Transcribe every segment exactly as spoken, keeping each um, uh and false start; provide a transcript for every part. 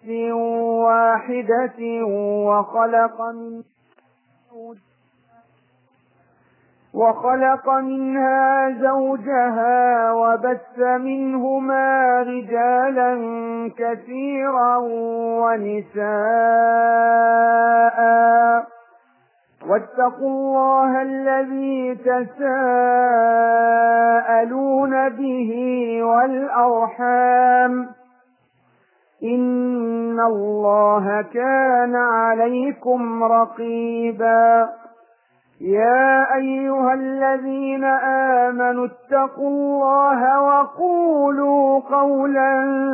نفس واحدة وخلق من وخلق منها زوجها وبث منهما رجالا كثيرا ونساء، واتقوا الله الذي تساءلون به والأرحام إن الله كان عليكم رقيبا. يا أيها الذين آمنوا اتقوا الله وقولوا قولا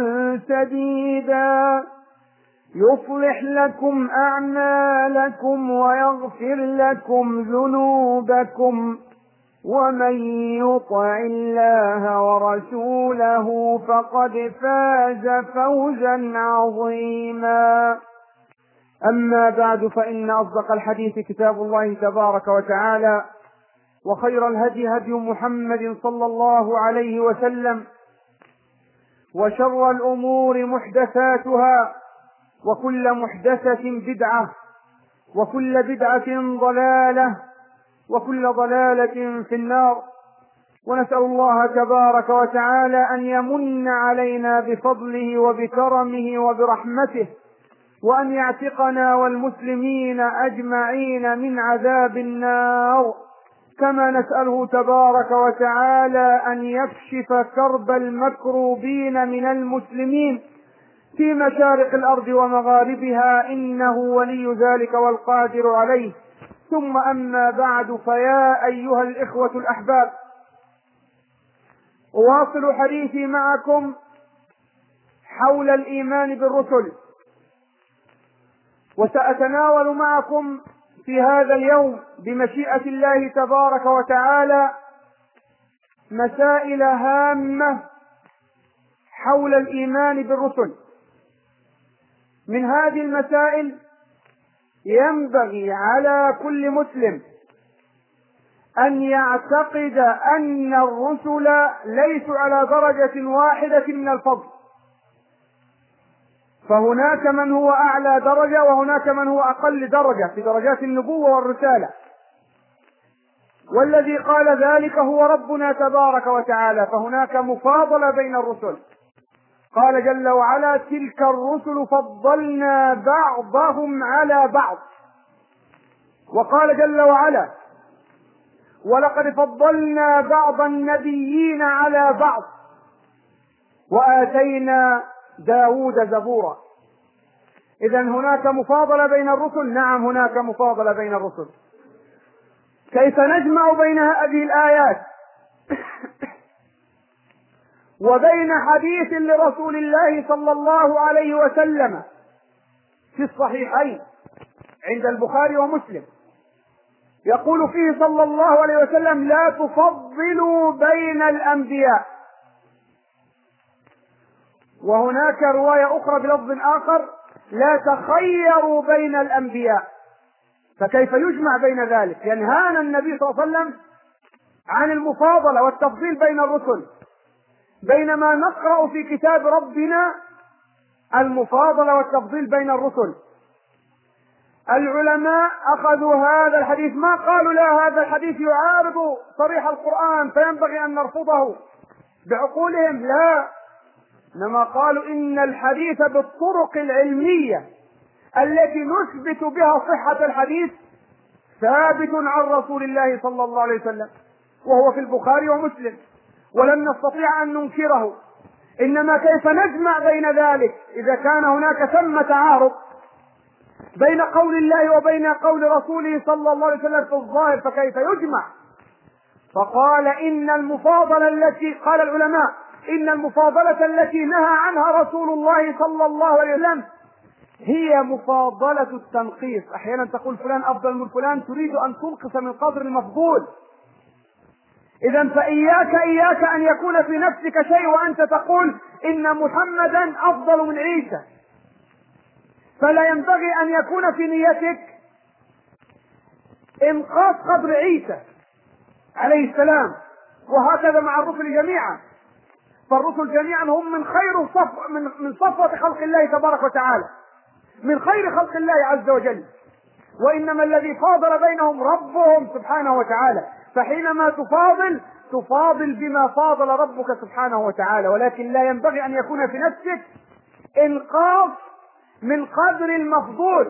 سديدا يصلح لكم أعمالكم ويغفر لكم ذنوبكم، ومن يطع الله ورسوله فقد فاز فوزا عظيما. أما بعد، فإن أصدق الحديث كتاب الله تبارك وتعالى، وخير الهدي هدي محمد صلى الله عليه وسلم، وشر الأمور محدثاتها، وكل محدثة بدعة، وكل بدعة ضلالة، وكل ضلالة في النار. ونسأل الله تبارك وتعالى أن يمن علينا بفضله وبكرمه وبرحمته، وأن يعتقنا والمسلمين أجمعين من عذاب النار، كما نسأله تبارك وتعالى أن يكشف كرب المكروبين من المسلمين في مشارق الأرض ومغاربها، إنه ولي ذلك والقادر عليه. ثم أما بعد، فيا أيها الإخوة الأحباب، أواصل حديثي معكم حول الإيمان بالرسل، وسأتناول معكم في هذا اليوم بمشيئة الله تبارك وتعالى مسائل هامة حول الإيمان بالرسل. من هذه المسائل ينبغي على كل مسلم أن يعتقد أن الرسل ليسوا على درجة واحدة من الفضل، فهناك من هو أعلى درجة وهناك من هو أقل درجة في درجات النبوة والرسالة، والذي قال ذلك هو ربنا تبارك وتعالى، فهناك مفاضلة بين الرسل. قال جل وعلا: تلك الرسل فضلنا بعضهم على بعض. وقال جل وعلا: ولقد فضلنا بعض النبيين على بعض وآتينا داود زبورا. إذن هناك مفاضلة بين الرسل، نعم هناك مفاضلة بين الرسل. كيف نجمع بين هذه الآيات وبين حديث لرسول الله صلى الله عليه وسلم في الصحيحين عند البخاري ومسلم، يقول فيه صلى الله عليه وسلم: لا تفضلوا بين الأنبياء. وهناك رواية أخرى بلفظ آخر: لا تخيروا بين الأنبياء. فكيف يجمع بين ذلك؟ ينهانا النبي صلى الله عليه وسلم عن المفاضلة والتفضيل بين الرسل، بينما نقرأ في كتاب ربنا المفاضلة والتفضيل بين الرسل. العلماء أخذوا هذا الحديث، ما قالوا لا هذا الحديث يعارض صريح القرآن فينبغي أن نرفضه بعقولهم، لا، إنما قالوا إن الحديث بالطرق العلمية التي نثبت بها صحة الحديث ثابت عن رسول الله صلى الله عليه وسلم، وهو في البخاري ومسلم، ولم نستطيع أن ننكره. إنما كيف نجمع بين ذلك إذا كان هناك ثم تعارض بين قول الله وبين قول رسوله صلى الله عليه وسلم في الظاهر، فكيف يجمع؟ فقال إن المفاضلة التي قال العلماء إن المفاضلة التي نهى عنها رسول الله صلى الله عليه وسلم هي مفاضلة التنقيص. أحيانا تقول فلان أفضل من فلان، تريد أن تنقص من قدر المفضول. إذا فإياك إياك أن يكون في نفسك شيء وأنت تقول إن محمدا أفضل من عيسى، فلا ينبغي أن يكون في نيتك إنقاص قدر عيسى عليه السلام، وهكذا مع الرسل جميعا. فالرسل جميعا هم من خير صف من من صفوة خلق الله تبارك وتعالى، من خير خلق الله عز وجل، وإنما الذي فاضل بينهم ربهم سبحانه وتعالى. فحينما تفاضل تفاضل بما فاضل ربك سبحانه وتعالى، ولكن لا ينبغي أن يكون في نفسك إنقاص من قدر المفضول.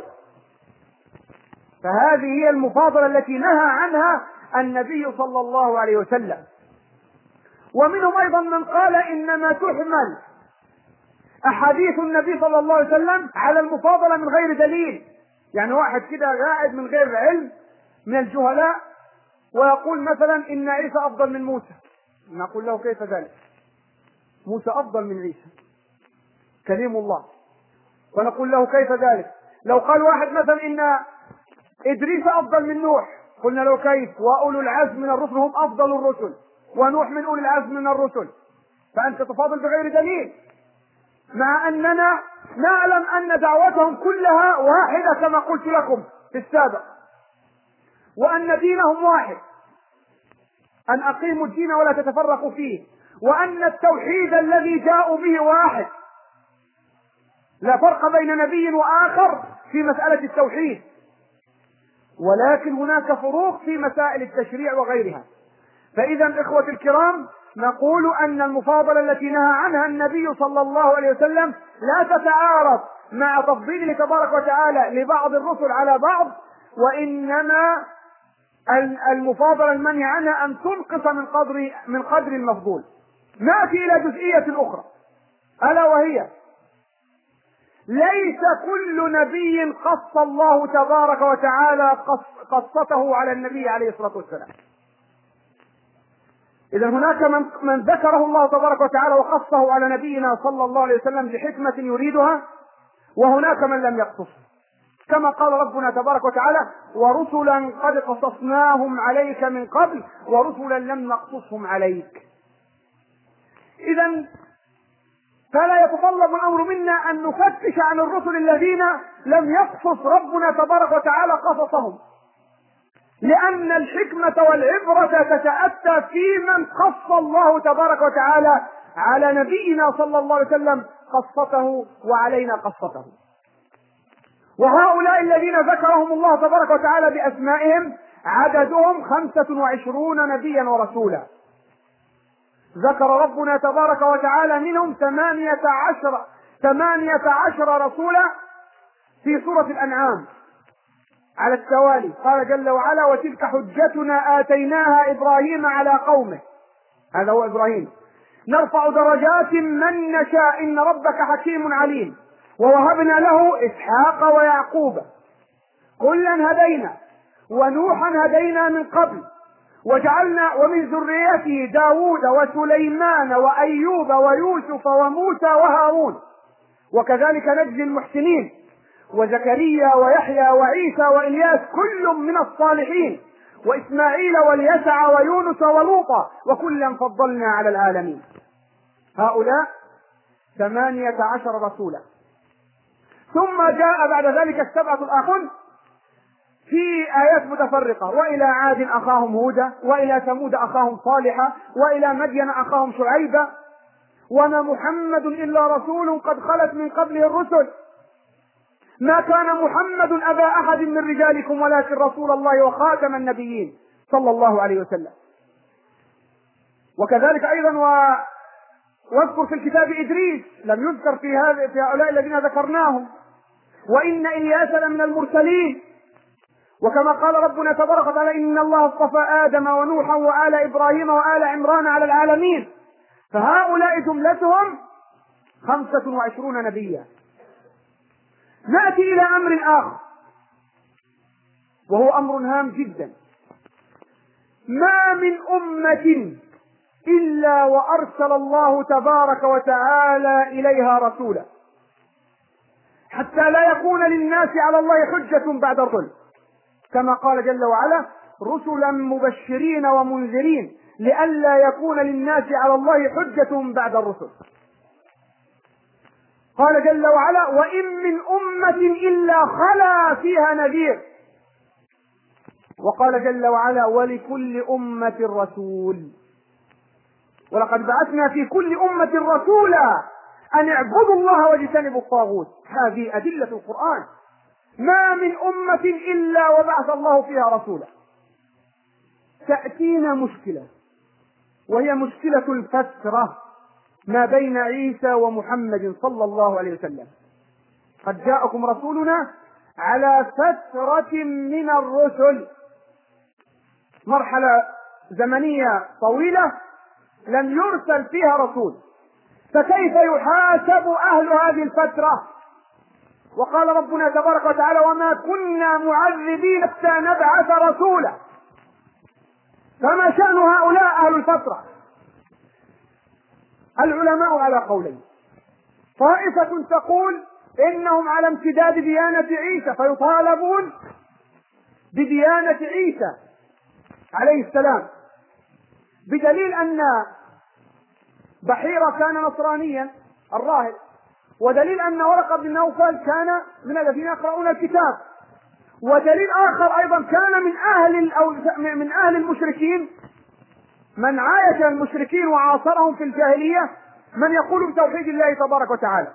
فهذه هي المفاضلة التي نهى عنها النبي صلى الله عليه وسلم. ومنهم أيضا من قال إنما تحمل أحاديث النبي صلى الله عليه وسلم على المفاضلة من غير دليل. يعني واحد كده قاعد من غير علم من الجهلاء ويقول مثلا إن عيسى أفضل من موسى، نقول له كيف ذلك؟ موسى أفضل من عيسى كليم الله. ونقول له كيف ذلك؟ لو قال واحد مثلا إن إدريس أفضل من نوح، قلنا له كيف؟ وأولو العزم من الرسل هم أفضل الرسل، ونوح من أولي العزم من الرسل. فأنت تفاضل بغير دليل، مع أننا نعلم أن دعوتهم كلها واحدة كما قلت لكم في السابق، وأن دينهم واحد، أن أقيموا الدين ولا تتفرقوا فيه، وأن التوحيد الذي جاءوا به واحد، لا فرق بين نبي وآخر في مسألة التوحيد، ولكن هناك فروق في مسائل التشريع وغيرها. فإذا إخوة الكرام، نقول أن المفاضلة التي نهى عنها النبي صلى الله عليه وسلم لا تتعارض مع تفضيله تبارك وتعالى لبعض الرسل على بعض، وإنما المفاضلة المنهي عنها أن تنقص من قدر من قدر المفضول. نأتي إلى جزئية أخرى، ألا وهي ليس كل نبي قص الله تبارك وتعالى قصته على النبي عليه الصلاة والسلام. إذا هناك من, من ذكره الله تبارك وتعالى وقصه على نبينا صلى الله عليه وسلم لحكمة يريدها، وهناك من لم يقصصه، كما قال ربنا تبارك وتعالى: ورسلا قد قصصناهم عليك من قبل ورسلا لم نقصصهم عليك. إذا فلا يتطلب الأمر منا أن نفتش عن الرسل الذين لم يقصص ربنا تبارك وتعالى قصصهم، لأن الحكمة والعبرة تتأتى في من قص الله تبارك وتعالى على نبينا صلى الله عليه وسلم قصته وعلينا قصته. وهؤلاء الذين ذكرهم الله تبارك وتعالى بأسمائهم عددهم خمسة وعشرون نبيا ورسولا. ذكر ربنا تبارك وتعالى منهم ثمانية عشر ثمانية عشر رسولا في سورة الأنعام على التوالي. قال جل وعلا: وتلك حجتنا آتيناها إبراهيم على قومه، هذا هو إبراهيم، نرفع درجات من نشاء إن ربك حكيم عليم، ووهبنا له إسحاق ويعقوب كلا هدينا ونوحا هدينا من قبل وجعلنا ومن ذريته داود وسليمان وأيوب ويوسف وموسى وهارون وكذلك نجزي المحسنين، وزكريا ويحيى وعيسى وإلياس كل من الصالحين، وإسماعيل واليسع ويونس ولوطا وكلا فضلنا على العالمين. هؤلاء ثمانية عشر رسولا. ثم جاء بعد ذلك السبعة الآخرون في آيات متفرقة: وإلى عاد أخاهم هودا، وإلى ثمود أخاهم صالحا، وإلى مدين أخاهم شعيبا، وما محمد إلا رسول قد خلت من قبله الرسل، ما كان محمد أبا أحد من رجالكم ولكن رسول الله وخاتم النبيين صلى الله عليه وسلم. وكذلك أيضا و... واذكر في الكتاب إدريس، لم يذكر في هذا في هؤلاء الذين ذكرناهم. وإن إلياس لمن المرسلين، وكما قال ربنا تبارك وتعالى: إن الله اصطفى آدم ونوحا وآل إبراهيم وآل عمران على العالمين. فهؤلاء جملتهم خمسة وعشرون نبيا. نأتي إلى أمر آخر وهو أمر هام جدا: ما من أمة إلا وأرسل الله تبارك وتعالى إليها رسولا، حتى لا يكون للناس على الله حجة بعد الرسل، كما قال جل وعلا: رسلا مبشرين ومنذرين لئلا يكون للناس على الله حجة بعد الرسل. قال جل وعلا: وإن من أمة إلا خلا فيها نذير. وقال جل وعلا: ولكل أمة رسول. ولقد بعثنا في كل أمة رسولا أن اعبدوا الله واجتنبوا الطاغوت. هذه أدلة القرآن. ما من أمة إلا وبعث الله فيها رسولا. تأتينا مشكلة، وهي مشكلة الفترة ما بين عيسى ومحمد صلى الله عليه وسلم. قد جاءكم رسولنا على فترة من الرسل، مرحلة زمنية طويلة لم يرسل فيها رسول، فكيف يحاسب أهل هذه الفترة؟ وقال ربنا تبارك وتعالى: وما كنا معذبين حتى نبعث رسولا. فما شأن هؤلاء أهل الفترة؟ العلماء على قولين. طائفة تقول إنهم على امتداد ديانة عيسى، فيطالبون بديانة عيسى عليه السلام، بدليل أن بحيرة كان نصرانيا الراهب، ودليل أن ورقة بن نوفل كان من الذين يقرؤون الكتاب، ودليل آخر أيضا كان من أهل أو من أهل المشركين، من عايش المشركين وعاصرهم في الجاهلية، من يقول بتوحيد الله تبارك وتعالى.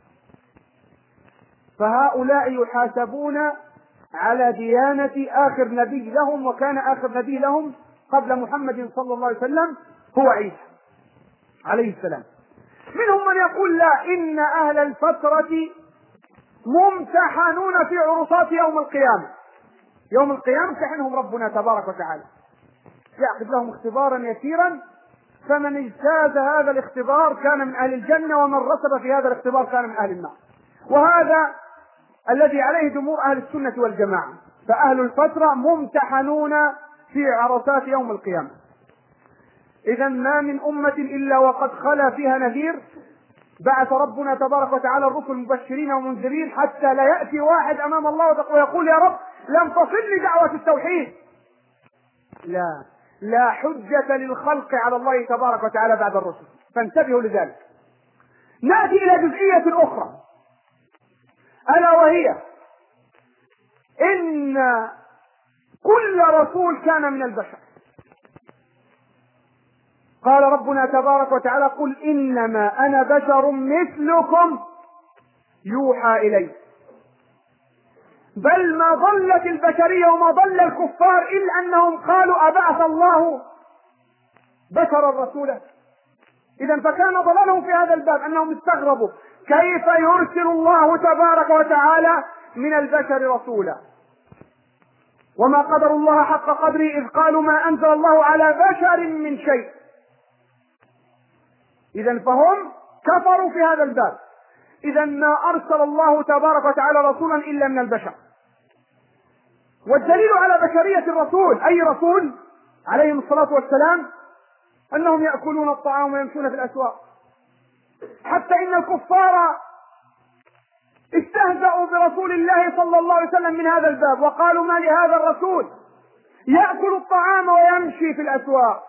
فهؤلاء يحاسبون على ديانة آخر نبي لهم، وكان آخر نبي لهم قبل محمد صلى الله عليه وسلم هو عيسى عليه السلام. منهم من يقول لا، إن أهل الفترة ممتحنون في عرصات يوم القيامة. يوم القيامة امتحنهم ربنا تبارك وتعالى، يعقد لهم اختبارا يسيرا، فمن اجتاز هذا الاختبار كان من أهل الجنة، ومن رسب في هذا الاختبار كان من أهل النار. وهذا الذي عليه جمهور أهل السنة والجماعة. فأهل الفترة ممتحنون في عرصات يوم القيامة. إذا ما من أمة إلا وقد خلا فيها نذير. بعث ربنا تبارك وتعالى الرسل مبشرين ومنذرين، حتى لا يأتي واحد أمام الله ويقول: يا رب لم تصلني دعوة التوحيد. لا لا حجة للخلق على الله تبارك وتعالى بعد الرسل، فانتبهوا لذلك. نأتي إلى جزئية أخرى، ألا وهي إن كل رسول كان من البشر. قال ربنا تبارك وتعالى: قل إنما أنا بشر مثلكم يوحى إلي. بل ما ضلت البشرية وما ضل الكفار إلا أنهم قالوا: أبعث الله بشرا رسولا. إذا فكان ضلالهم في هذا الباب أنهم استغربوا كيف يرسل الله تبارك وتعالى من البشر رسولا، وما قدر الله حق قدره إذ قالوا ما أنزل الله على بشر من شيء. إذا فهم كفروا في هذا الباب. إذا ما أرسل الله تبارك وتعالى رسولا إلا من البشر. والدليل على بشرية الرسول، أي رسول عليهم الصلاة والسلام، أنهم يأكلون الطعام ويمشون في الأسواق، حتى إن الكفار استهزأوا برسول الله صلى الله عليه وسلم من هذا الباب، وقالوا: ما لهذا الرسول يأكل الطعام ويمشي في الأسواق.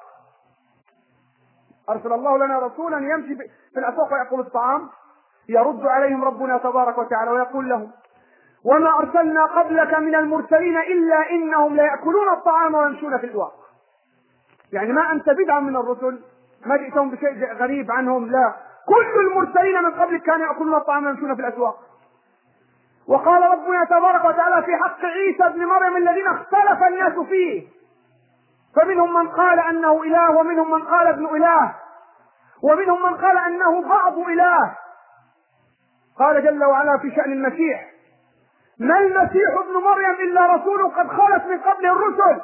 أرسل الله لنا رسولا يمشي في الأسواق ويأكل الطعام. يرد عليهم ربنا تبارك وتعالى ويقول لهم: وما أرسلنا قبلك من المرسلين إلا إنهم ليأكلون الطعام ويمشون في الأسواق. يعني ما أنت بدعا من الرسل، ما جئتهم بشيء غريب عنهم، لا، كل المرسلين من قبلك كانوا يأكلون الطعام ويمشون في الأسواق. وقال ربنا تبارك وتعالى في حق عيسى ابن مريم الذين اختلف الناس فيه، فمنهم من قال أنه إله، ومنهم من قال ابن إله، ومنهم من قال أنه بعض إله. قال جل وعلا في شأن المسيح: ما المسيح ابن مريم إلا رسول قد خلت من قبله الرسل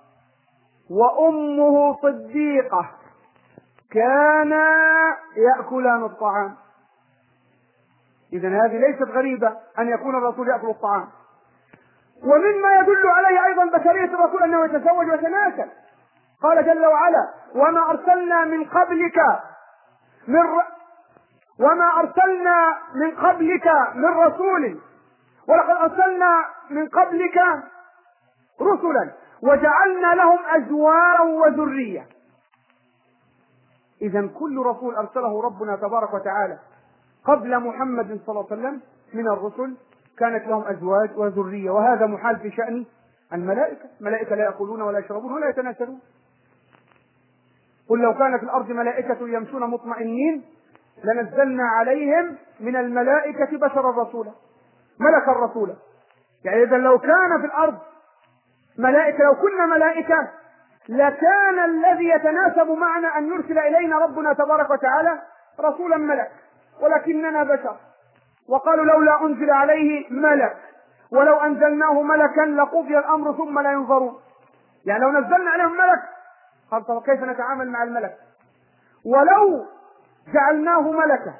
وأمه صديقة كانا يأكلان الطعام. إذن هذه ليست غريبة أن يكون الرسول يأكل الطعام. ومما يدل عليه أيضا بشرية الرسول أنه يتزوج ويتناسل. قال جل وعلا: وما أرسلنا من قبلك من ر... وما أرسلنا من قبلك من رسول ولقد أرسلنا من قبلك رسلا وجعلنا لهم أزواجا وذرية. إذن كل رسول أرسله ربنا تبارك وتعالى قبل محمد صلى الله عليه وسلم من الرسل كانت لهم أزواج وذرية، وهذا محال في شأن الملائكة. الملائكة لا يأكلون ولا يشربون ولا يتناسلون. قل لو كان في الأرض ملائكة يمشون مطمئنين لنزلنا عليهم من الملائكة بشرا رسولا، ملكا رسولا. يعني إذا لو كان في الأرض ملائكة، لو كنا ملائكة لكان الذي يتناسب معنا أن يرسل إلينا ربنا تبارك وتعالى رسولا ملك، ولكننا بشر. وقالوا لولا أنزل عليه ملك، ولو أنزلناه ملكا لقضي الأمر ثم لا ينظرون. يعني لو نزلنا عليهم ملك قال طب كيف نتعامل مع الملك؟ ولو جعلناه ملكا،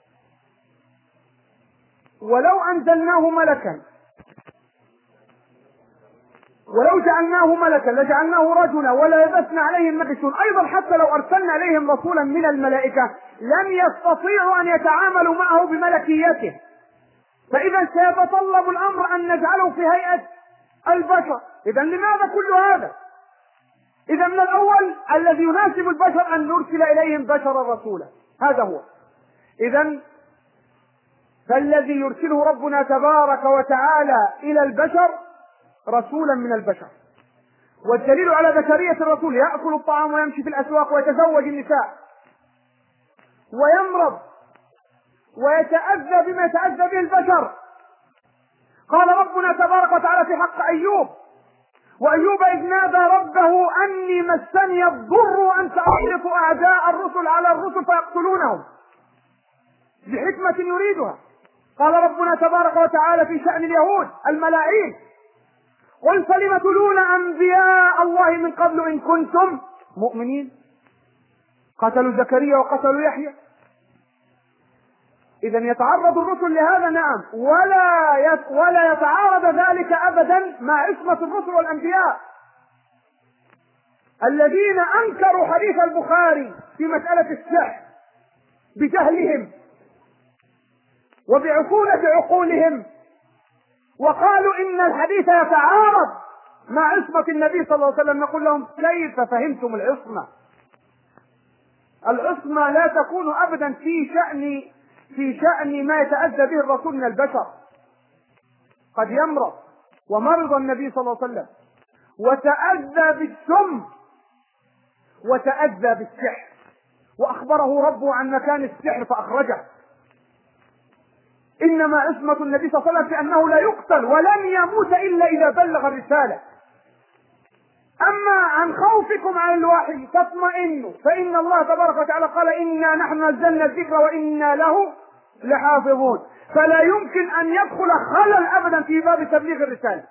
ولو أنزلناه ملكا ولو جعلناه ملكا لجعلناه رجلا ولا لبسنا عليهم ما يلبسون. أيضا حتى لو أرسلنا عليهم رسولا من الملائكة لم يستطيعوا أن يتعاملوا معه بملكيته، فإذا سيتطلب الأمر أن نجعله في هيئة البشر. إذا لماذا كل هذا؟ إذا من الأول الذي يناسب البشر أن نرسل إليهم بشرا رسولا، هذا هو. إذا فالذي يرسله ربنا تبارك وتعالى إلى البشر رسولا من البشر. والدليل على بشرية الرسول يأكل الطعام ويمشي في الأسواق ويتزوج النساء ويمرض ويتأذى بما يتأذى به البشر. قال ربنا تبارك وتعالى في حق أيوب: وأيوب إذ نادى ربه أني مسني الضر وأنت أصرف أعداء الرسل على الرسل فيقتلونهم بحكمة يريدها. قال ربنا تبارك وتعالى في شأن اليهود الملاعين: قل فلم تلون أنبياء الله من قبل إن كنتم مؤمنين. قتلوا زكريا وقتلوا يحيى. إذا يتعرض الرسل لهذا، نعم، ولا ولا يتعارض ذلك أبدا مع عصمة الرسل والأنبياء الذين أنكروا حديث البخاري في مسألة السحر بجهلهم وبعفونة عقولهم، وقالوا إن الحديث يتعارض مع عصمة النبي صلى الله عليه وسلم. نقول لهم: كيف فهمتم العصمة؟ العصمة لا تكون أبدا في شأن في شأن ما يتأذى به الرسول من البشر. قد يمرض، ومرض النبي صلى الله عليه وسلم وتأذى بالسم وتأذى بالسحر، وأخبره ربه عن مكان السحر فأخرجه. إنما عصمة النبي صلى الله عليه وسلم في أنه لا يقتل ولن يموت إلا إذا بلغ الرسالة. أما عن خوفكم عن الوحي تطمئنوا، فإن الله تبارك وتعالى قال: إنا نحن نزلنا الذكر وإنا له لحافظون. فلا يمكن أن يدخل خلل أبدا في باب تبليغ الرسالة.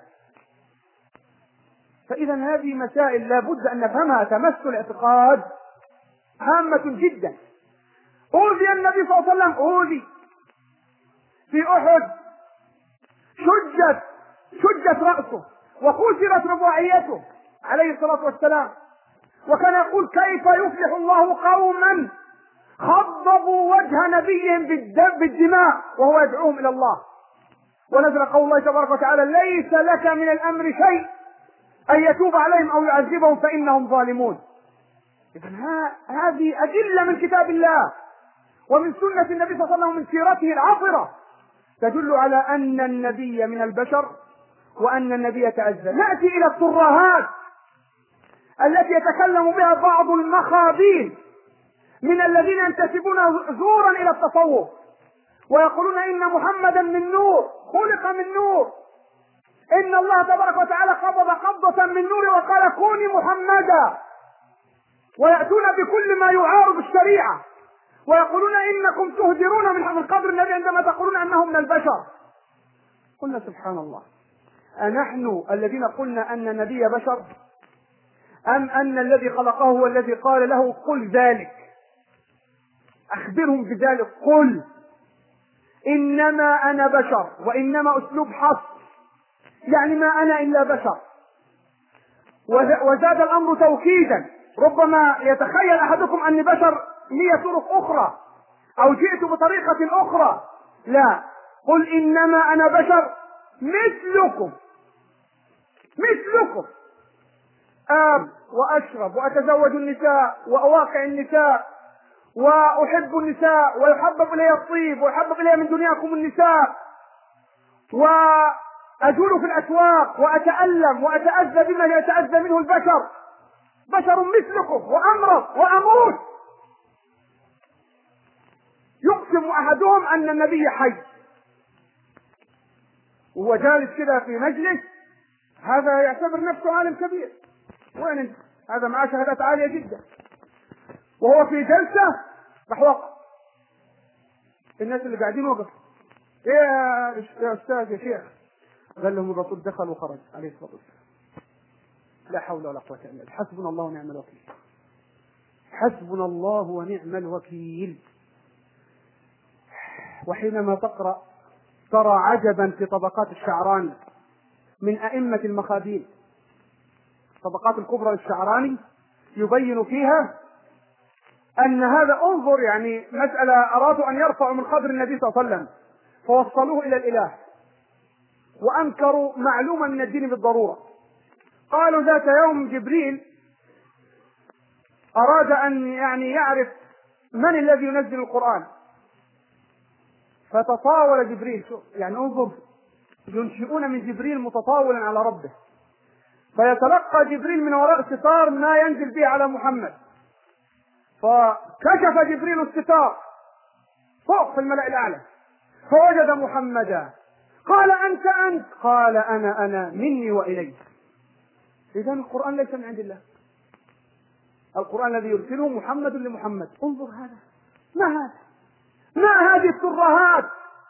فإذا هذه مسائل لا بد أن نفهمها تمس الاعتقاد، هامة جدا. أوذي النبي صلى الله عليه وسلم، أوذي في أحد، شجت شجت رأسه وكسرت رباعيته عليه الصلاة والسلام، وكان يقول: كيف يفلح الله قوما خضبوا وجه نبيهم بالدماء وهو يدعوهم إلى الله. ونزل قول الله تبارك وتعالى: ليس لك من الأمر شيء أن يتوب عليهم أو يعذبهم فإنهم ظالمون. إذن هذه أدلة من كتاب الله ومن سنة النبي صلى الله عليه وسلم ومن سيرته العطرة تدل على أن النبي من البشر وأن النبي يتأذى. نأتي إلى الترهات التي يتكلم بها بعض المخابين من الذين ينتسبون زورا إلى التصوف ويقولون إن محمدا من نور، خلق من نور، إن الله تبارك وتعالى قبض قبضة من نور وقال: كوني محمدا، ويأتون بكل ما يعارض الشريعة ويقولون إنكم تهدرون من قدر النبي عندما تقولون أنه من البشر. قلنا: سبحان الله، أنحن الذين قلنا أن النبي بشر، أم أن الذي خلقه هو الذي قال له: قل ذلك، أخبرهم بذلك، قل إنما أنا بشر، وإنما أسلوب حصر، يعني ما أنا إلا بشر. وزاد الأمر توكيدا، ربما يتخيل أحدكم أني بشر لي طرق أخرى أو جئت بطريقة أخرى. لا، قل إنما أنا بشر مثلكم مثلكم آب وأشرب وأتزوج النساء وأواقع النساء وأحب النساء ويحبب إلي الطيب ويحبب إلي من دنياكم النساء، وأجول في الأسواق وأتألم وأتأذى بما يتأذى منه البشر، بشر مثلكم وأمرض وأموت. يقسم أحدهم أن النبي حي وهو جالس كده في مجلس، هذا يعتبر نفسه عالم كبير. وين انت؟ هذا معاه شهادات عالية جدا، وهو في جلسة راح وقف. الناس اللي قاعدين وقف، ايه يا استاذ يا شيخ؟ قال لهم الرسول دخل وخرج عليه الصلاة والسلام. لا حول ولا قوة الا بالله. حسبنا الله ونعم الوكيل. حسبنا الله ونعم الوكيل. وحينما تقرأ ترى عجبا في طبقات الشعراني من أئمة المخاديم. الطبقات الكبرى للشعراني يبين فيها أن هذا، انظر يعني مسألة أرادوا أن يرفعوا من قدر النبي صلى الله عليه وسلم فوصلوه إلى الإله، وأنكروا معلومة من الدين بالضرورة. قالوا ذات يوم جبريل أراد أن يعني يعرف من الذي ينزل القرآن، فتطاول جبريل. شوف يعني انظر، ينشئون من جبريل متطاولا على ربه، فيتلقى جبريل من وراء الستار ما ينزل به على محمد، فكشف جبريل الستار فوق في الملأ الأعلى فوجد محمدا. قال أنت أنت؟ قال أنا أنا مني وإليك. إذن القرآن ليس من عند الله، القرآن الذي يرسله محمد لمحمد. انظر هذا، ما هذا؟ ما هذه الترهات؟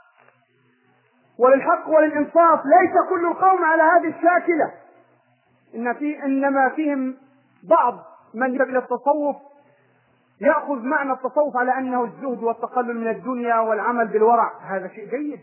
وللحق وللإنصاف ليس كل القوم على هذه الشاكلة، إن في إنما فيهم بعض من يذهب إلى التصوف يأخذ معنى التصوف على أنه الزهد والتقلل من الدنيا والعمل بالورع. هذا شيء جيد،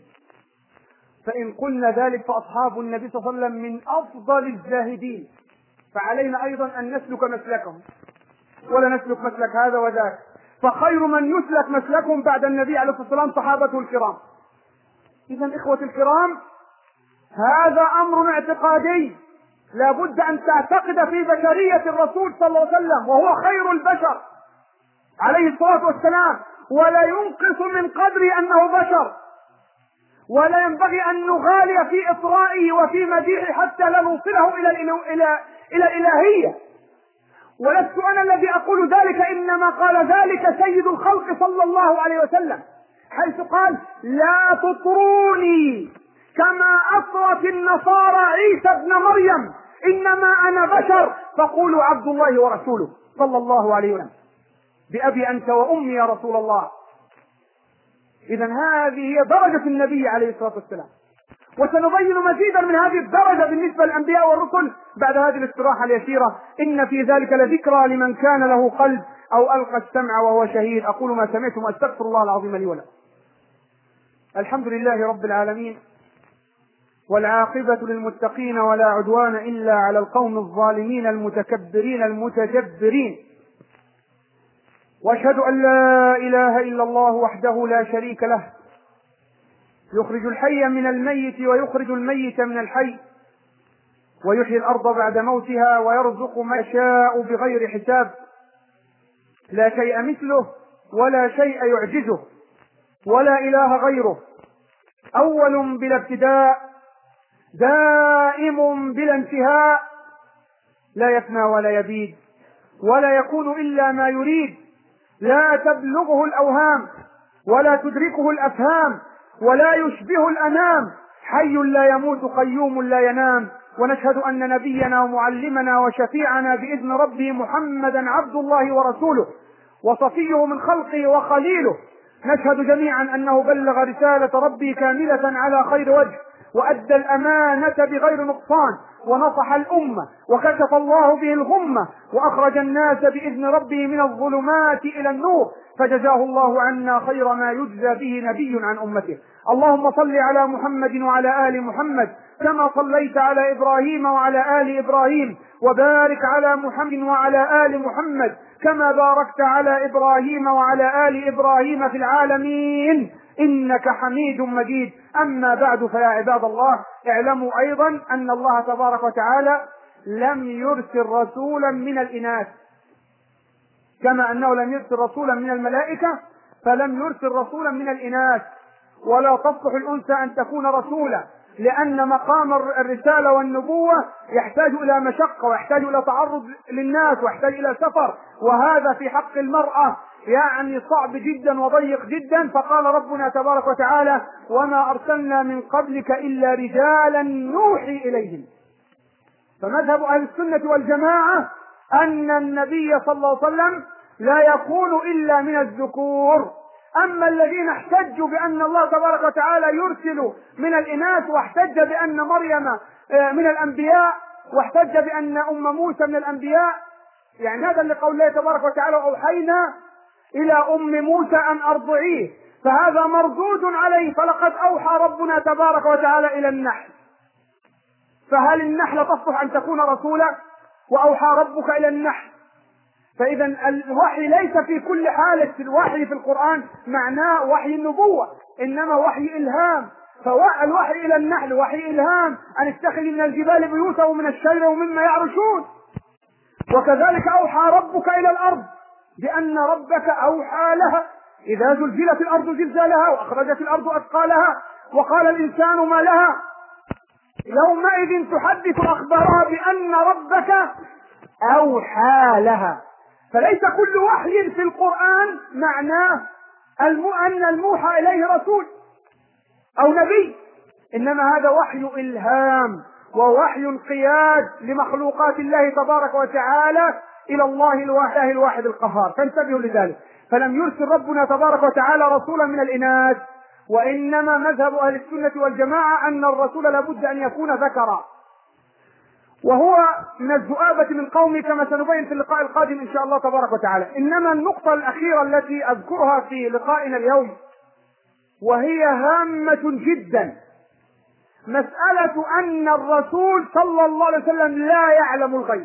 فإن قلنا ذلك فأصحاب النبي صلى الله عليه وسلم من أفضل الزاهدين، فعلينا أيضا أن نسلك مسلكهم ولا نسلك مسلك هذا وذاك. فخير من يسلك مسلكهم بعد النبي عليه الصلاة والسلام صحابته الكرام. إذن إخوة الكرام، هذا أمر اعتقادي لا بد أن تعتقد في بشرية الرسول صلى الله عليه وسلم، وهو خير البشر عليه الصلاة والسلام، ولا ينقص من قدره أنه بشر، ولا ينبغي أن نغالي في إطرائه وفي مديحه حتى لا نوصله إلى إلى إلى الإلهية. ولست أنا الذي أقول ذلك، إنما قال ذلك سيد الخلق صلى الله عليه وسلم، حيث قال لا تطروني كما أطرت النصارى عيسى ابن مريم، إنما أنا بشر فقولوا عبد الله ورسوله صلى الله عليه وسلم. بأبي أنت وأمي يا رسول الله. إذن هذه هي درجة النبي عليه الصلاة والسلام، وسنبين مزيدا من هذه الدرجة بالنسبة للأنبياء والرسل بعد هذه الاستراحة اليسيرة. إن في ذلك لذكرى لمن كان له قلب أو ألقى السمع وهو شهيد. أقول ما سمعتم وأستغفر الله العظيم لي ولكم. الحمد لله رب العالمين، والعاقبة للمتقين ولا عدوان إلا على القوم الظالمين المتكبرين المتجبرين. وأشهد أن لا إله إلا الله وحده لا شريك له، يخرج الحي من الميت ويخرج الميت من الحي، ويحيي الأرض بعد موتها ويرزق ما يشاء بغير حساب. لا شيء مثله ولا شيء يعجزه ولا إله غيره، أول بلا ابتداء دائم بلا انتهاء، لا يفنى ولا يبيد ولا يكون إلا ما يريد، لا تبلغه الأوهام ولا تدركه الأفهام ولا يشبه الأنام، حي لا يموت قيوم لا ينام. ونشهد أن نبينا ومعلمنا وشفيعنا بإذن ربه محمدا عبد الله ورسوله وصفيه من خلقه وخليله. نشهد جميعا أنه بلغ رسالة ربه كاملة على خير وجه، وأدى الأمانة بغير نقصان، ونصح الأمة وكشف الله به الغمة، وأخرج الناس بإذن ربه من الظلمات إلى النور، فجزاه الله عنا خير ما يجزى به نبي عن أمته. اللهم صل على محمد وعلى آل محمد كما صليت على إبراهيم وعلى آل إبراهيم، وبارك على محمد وعلى آل محمد كما باركت على إبراهيم وعلى آل إبراهيم في العالمين إنك حميد مجيد. أما بعد، فيا عباد الله، اعلموا أيضا أن الله تبارك وتعالى لم يرسل رسولا من الإناث، كما أنه لم يرسل رسولا من الملائكة فلم يرسل رسولا من الإناث، ولا تصلح الأنثى أن تكون رسولا، لأن مقام الرسالة والنبوة يحتاج إلى مشقة ويحتاج إلى تعرض للناس ويحتاج إلى سفر، وهذا في حق المرأة يعني صعب جدا وضيق جدا. فقال ربنا تبارك وتعالى: وما أرسلنا من قبلك إلا رجالا نوحي إليهم. فمذهب أهل السنة والجماعة أن النبي صلى الله عليه وسلم لا يكون إلا من الذكور. أما الذين احتجوا بأن الله تبارك وتعالى يرسل من الإناث، واحتج بأن مريم من الأنبياء، واحتج بأن أم موسى من الأنبياء، يعني هذا اللي قول الله تبارك وتعالى: أوحينا إلى أم موسى أن أرضعيه، فهذا مردود عليه. فلقد أوحى ربنا تبارك وتعالى إلى النحل، فهل النحل تصلح أن تكون رسولا؟ وأوحى ربك إلى النحل. فإذا الوحي ليس في كل حالة الوحي في القرآن معناه وحي النبوة، إنما وحي إلهام. فالوحي إلى النحل وحي إلهام، أن اتخذي من الجبال بيوتا ومن الشجر ومما يعرشون. وكذلك أوحى ربك إلى الأرض بأن ربك أوحى لها إذا زلزلت الأرض زلزالها وأخرجت الأرض أثقالها وقال الإنسان ما لها يومئذ تحدث أخبارها بأن ربك أوحى لها. فليس كل وحي في القرآن معناه أن الموحى إليه رسول أو نبي، إنما هذا وحي إلهام ووحي انقياد لمخلوقات الله تبارك وتعالى إلى الله الواحد الواحد القهار. فانتبهوا لذلك. فلم يرسل ربنا تبارك وتعالى رسولا من الإناث، وإنما مذهب أهل السنة والجماعة أن الرسول لابد أن يكون ذكرا، وهو من الذؤابة من قومه كما سنبين في اللقاء القادم إن شاء الله تبارك وتعالى. إنما النقطة الأخيرة التي أذكرها في لقائنا اليوم وهي هامة جدا، مسألة أن الرسول صلى الله عليه وسلم لا يعلم الغيب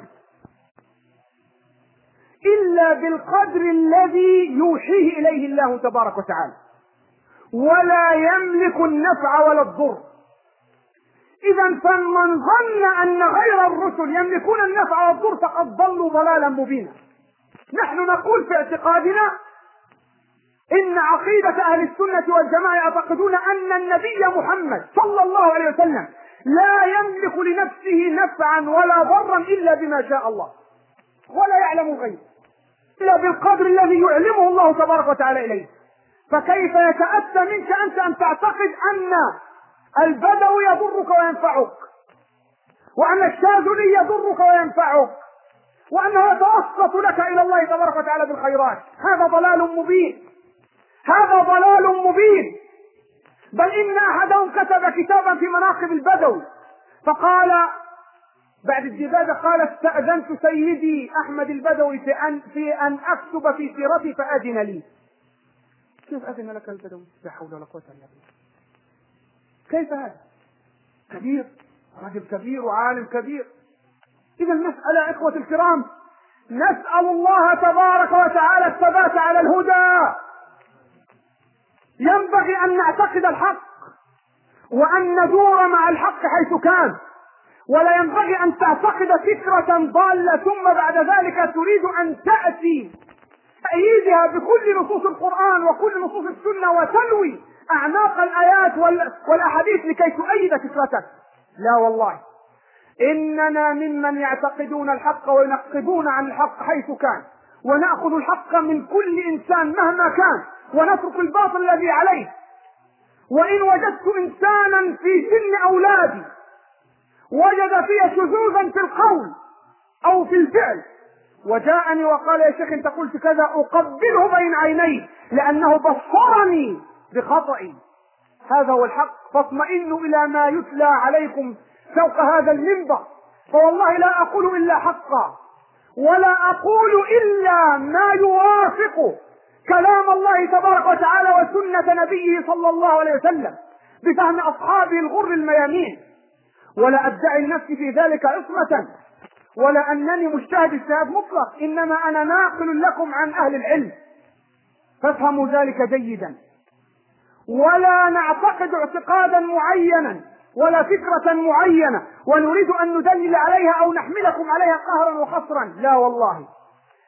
إلا بالقدر الذي يوحيه إليه الله تبارك وتعالى، ولا يملك النفع ولا الضر. إذا فمن ظن أن غير الرسل يملكون النفع والضر فقد ضلوا ضلالا مبينا. نحن نقول في اعتقادنا إن عقيدة أهل السنة والجماعة يعتقدون أن النبي محمد صلى الله عليه وسلم لا يملك لنفسه نفعا ولا ضرا إلا بما شاء الله، ولا يعلم الغيب إلا بالقدر الذي يعلمه الله تبارك وتعالى إليه. فكيف يتأتى منك أنت أن تعتقد أن البدوي يضرك وينفعك، وأن الشاذلي يضرك وينفعك، وأنه يتوسط لك إلى الله تبارك وتعالى بالخيرات؟ هذا ضلال مبين، هذا ضلال مبين. بل إن أحدهم كتب كتابا في مناقب البدوي فقال بعد الدباجة قال: استأذنت سيدي أحمد البدوي في أن, في أن أكتب في سيرتي فأذن لي. كيف أذن لك البدوي؟ لا حول ولا قوة إلا بالله. كيف هذا؟ كبير، رجل كبير وعالم كبير. إذا المسألة إخوة الكرام نسأل الله تبارك وتعالى الثبات على الهدى. ينبغي أن نعتقد الحق وأن ندور مع الحق حيث كان، ولا ينبغي أن تعتقد فكرة ضالة ثم بعد ذلك تريد أن تأتي تأييدها بكل نصوص القرآن وكل نصوص السنة وتلوي أعناق الآيات والأحاديث لكي تؤيد فكرتك. لا والله، إننا ممن يعتقدون الحق وينقبون عن الحق حيث كان، ونأخذ الحق من كل إنسان مهما كان، ونترك الباطل الذي عليه. وإن وجدت إنسانا في سن أولادي وجد فيه شذوذا في القول أو في الفعل وجاءني وقال: يا شيخ أنت قلت كذا، أقبله بين عينيه لأنه بصرني بخطئي. هذا هو الحق. فاطمئنوا إلى ما يتلى عليكم فوق هذا المنبر، فوالله لا أقول إلا حقا، ولا أقول إلا ما يوافق كلام الله تبارك وتعالى وسنة نبيه صلى الله عليه وسلم بفهم أصحابه الغر الميامين، ولا أدعي النفس في ذلك عصمة، ولا أنني مجتهد اجتهاد مطلق، إنما أنا ناقل لكم عن أهل العلم، فافهموا ذلك جيدا. ولا نعتقد اعتقادا معينا ولا فكرة معينة ونريد أن ندلل عليها أو نحملكم عليها قهرا وخصرا، لا والله،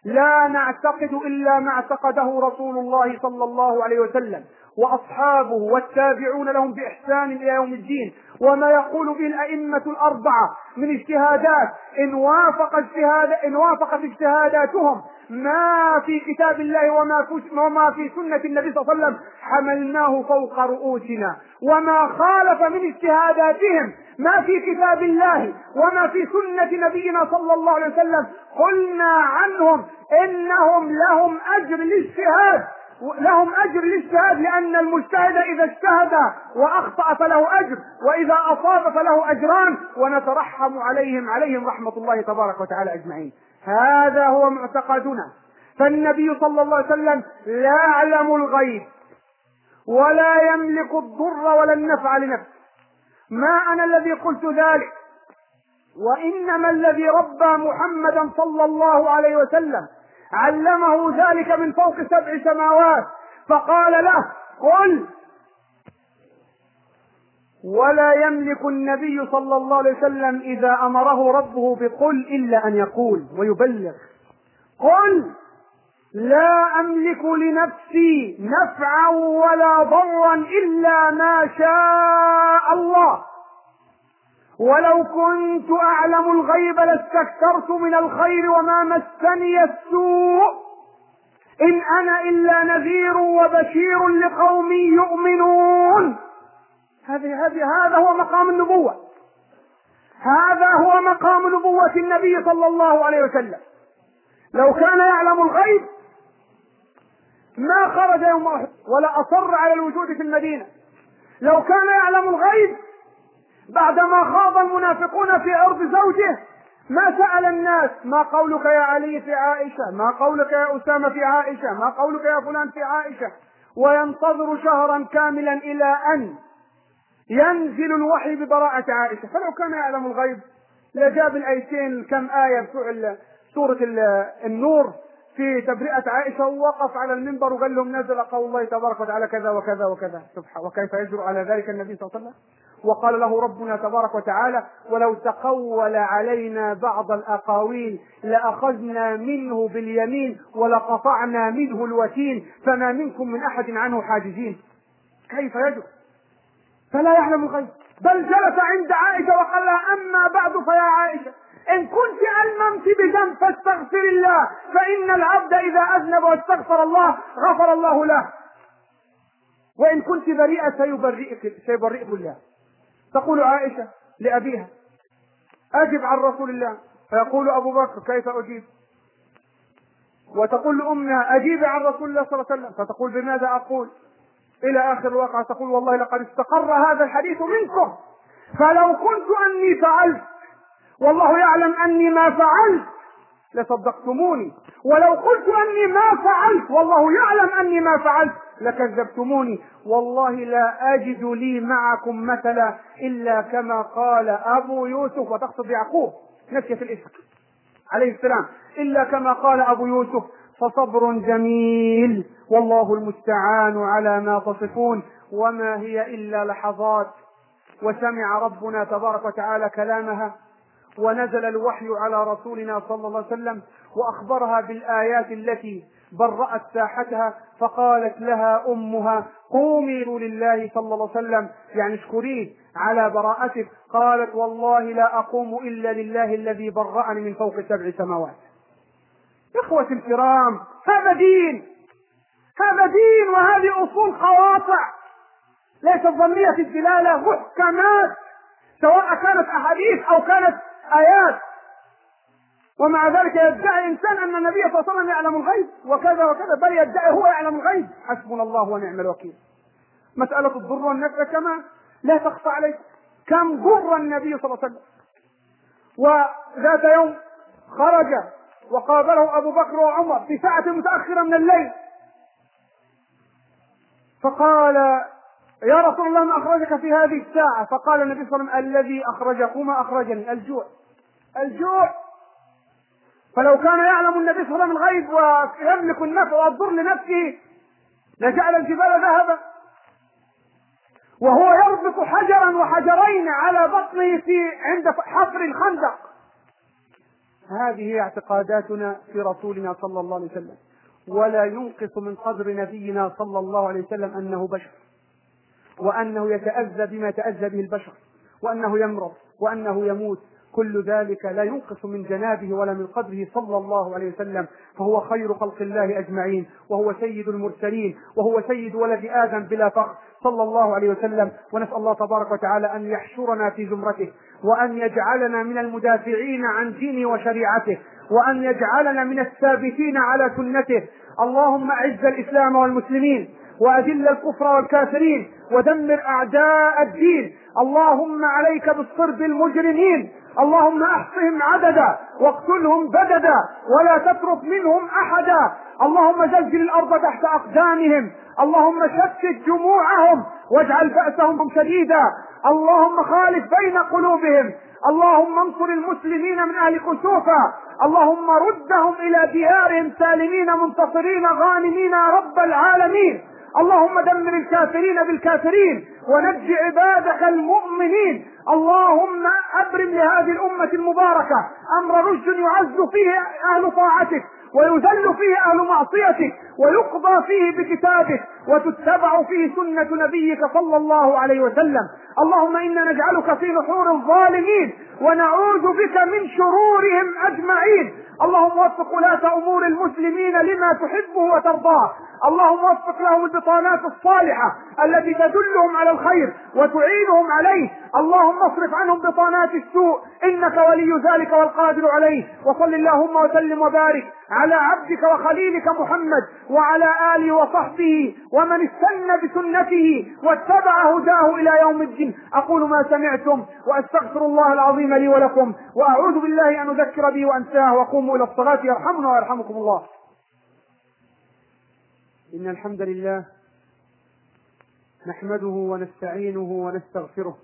لا نعتقد إلا ما اعتقده رسول الله صلى الله عليه وسلم وأصحابه والتابعون لهم بإحسان إلى يوم الدين، وما يقول به الأئمة الأربعة من اجتهادات إن وافق اجتهاد إن وافقت اجتهاداتهم ما في كتاب الله وما في وما في سنة النبي صلى الله عليه وسلم حملناه فوق رؤوسنا، وما خالف من اجتهاداتهم ما في كتاب الله وما في سنة نبينا صلى الله عليه وسلم قلنا عنهم إنهم لهم أجر الاجتهاد لهم أجر الاجتهاد لأن المجتهد إذا اجتهد وأخطأ فله أجر، وإذا أصاب فله أجران، ونترحم عليهم عليهم رحمة الله تبارك وتعالى أجمعين. هذا هو معتقدنا. فالنبي صلى الله عليه وسلم لا يعلم الغيب ولا يملك الضر ولا النفع لنفسه. ما أنا الذي قلت ذلك، وإنما الذي ربى محمدا صلى الله عليه وسلم علمه ذلك من فوق سبع سماوات، فقال له قل. ولا يملك النبي صلى الله عليه وسلم إذا أمره ربه بقل إلا أن يقول ويبلغ. قل لا أملك لنفسي نفعا ولا ضرا إلا ما شاء الله، ولو كنت أعلم الغيب لاستكثرت من الخير وما مسني السوء إن أنا إلا نذير وبشير لقوم يؤمنون. هذه هذه هذا هو مقام النبوة، هذا هو مقام نبوة النبي صلى الله عليه وسلم. لو كان يعلم الغيب ما خرج يوم أحد ولا أصر على الوجود في المدينة. لو كان يعلم الغيب بعدما خاض المنافقون في عرض زوجه ما سأل الناس ما قولك يا علي في عائشة، ما قولك يا أسامة في عائشة، ما قولك يا فلان في عائشة، وينتظر شهرا كاملا إلى أن ينزل الوحي ببراءة عائشة. فلو كان يعلم الغيب لجاب الآيتين كم آية بتوع سورة النور في تبرئة عائشة، ووقف على المنبر وقال لهم نزل قول الله تبارك وتعالى كذا وكذا وكذا. سبحانه، وكيف يجرؤ على ذلك النبي صلى الله عليه وسلم؟ وقال له ربنا تبارك وتعالى ولو تقول علينا بعض الأقاويل لأخذنا منه باليمين ولقطعنا منه الوتين فما منكم من أحد عنه حاجزين. كيف يجرؤ؟ فلا يعلم الغيب، بل جلس عند عائشة وقال لها أما بعد فيا عائشة إن كنت ألممت بذنب فاستغفر الله، فإن العبد إذا أذنب واستغفر الله غفر الله له، وإن كنت بريئة سيبرئك سيبرئك الله. تقول عائشة لأبيها أجب عن رسول الله، فيقول أبو بكر كيف أجيب؟ وتقول لأمها أجيب عن رسول الله صلى الله عليه وسلم، فتقول بماذا أقول؟ إلى آخر الواقع تقول والله لقد استقر هذا الحديث منكم، فلو كنت أني فعلت والله يعلم أني ما فعلت لصدقتموني، ولو قلت أني ما فعلت والله يعلم أني ما فعلت لكذبتموني، والله لا أجد لي معكم مثلا إلا كما قال أبو يوسف، وتقصد يعقوب نسية الإسك عليه السلام، إلا كما قال أبو يوسف فصبر جميل والله المستعان على ما تصفون، وما هي إلا لحظات. وسمع ربنا تبارك وتعالى كلامها، ونزل الوحي على رسولنا صلى الله عليه وسلم وأخبرها بالآيات التي برأت ساحتها، فقالت لها أمها قومي لله صلى الله عليه وسلم يعني اشكريه على براءتك. قالت والله لا أقوم إلا لله الذي برأني من فوق سبع سماوات. إخوة الكرام، هذا دين، هذا دين، وهذه أصول قواطع ليست ظنية الدلالة، محكمات سواء كانت أحاديث أو كانت آيات. ومع ذلك يدعي إنسان أن النبي صلى الله عليه وسلم يعلم الغيب وكذا وكذا، بل يدعي هو يعلم الغيب. حسبنا الله ونعم الوكيل. مسألة الضر والنفع كما لا تخفى عليك، كم ضر النبي صلى الله عليه وسلم. وذات يوم خرج وقابله أبو بكر وعمر في ساعة متأخرة من الليل، فقال يا رسول الله ما أخرجك في هذه الساعة؟ فقال النبي صلى الله عليه وسلم الذي أخرجكما أخرجني، الجوع الجوع. فلو كان يعلم النبي صلى الله عليه وسلم الغيب ويملك النفع والضر لنفسه لجعل الجبال ذهبا، وهو يربط حجرا وحجرين على بطنه في عند حفر الخندق، هذه هي اعتقاداتنا في رسولنا صلى الله عليه وسلم. ولا ينقص من قدر نبينا صلى الله عليه وسلم أنه بشر، وأنه يتأذى بما يتأذى به البشر، وأنه يمرض، وأنه يموت. كل ذلك لا ينقص من جنابه ولا من قدره صلى الله عليه وسلم. فهو خير خلق الله أجمعين، وهو سيد المرسلين، وهو سيد ولد آدم بلا فخر صلى الله عليه وسلم. ونسأل الله تبارك وتعالى أن يحشرنا في زمرته، وأن يجعلنا من المدافعين عن دينه وشريعته، وأن يجعلنا من الثابتين على سنته. اللهم أعز الإسلام والمسلمين، وأذل الكفر والكافرين، ودمر أعداء الدين. اللهم عليك بالصرب المجرمين، اللهم احصهم عددا واقتلهم بددا ولا تترك منهم احدا. اللهم زلزل الارض تحت اقدامهم، اللهم شتت جموعهم واجعل بأسهم شديدا. اللهم خالف بين قلوبهم، اللهم انصر المسلمين من اهل كسوفا، اللهم ردهم الى ديارهم سالمين منتصرين غانمين يا رب العالمين. اللهم دمر الكافرين بالكافرين ونج عبادك المؤمنين. اللهم ابرم لهذه الامة المباركة امر رشد يعز فيه اهل طاعتك ويذل فيه اهل معصيتك ويقضى فيه بكتابك وتتبع فيه سنة نبيك صلى الله عليه وسلم. اللهم انا نجعلك في نحور الظالمين ونعوذ بك من شرورهم اجمعين. اللهم وفق ولاة امور المسلمين لما تحبه وترضاه، اللهم وفق لهم البطانات الصالحة التي تدلهم على الخير وتعينهم عليه. اللهم اصرف عنهم بطانات السوء انك ولي ذلك والقادر عليه. وصل اللهم وسلم وبارك على عبدك وخليلك محمد وعلى آله وصحبه ومن استنى بسنته واتبع هداه الى يوم الدين. اقول ما سمعتم واستغفر الله العظيم لي ولكم، واعوذ بالله ان اذكر به وانساه، وقوموا الى الصلاة يرحمنا ويرحمكم الله. إن الحمد لله نحمده ونستعينه ونستغفره،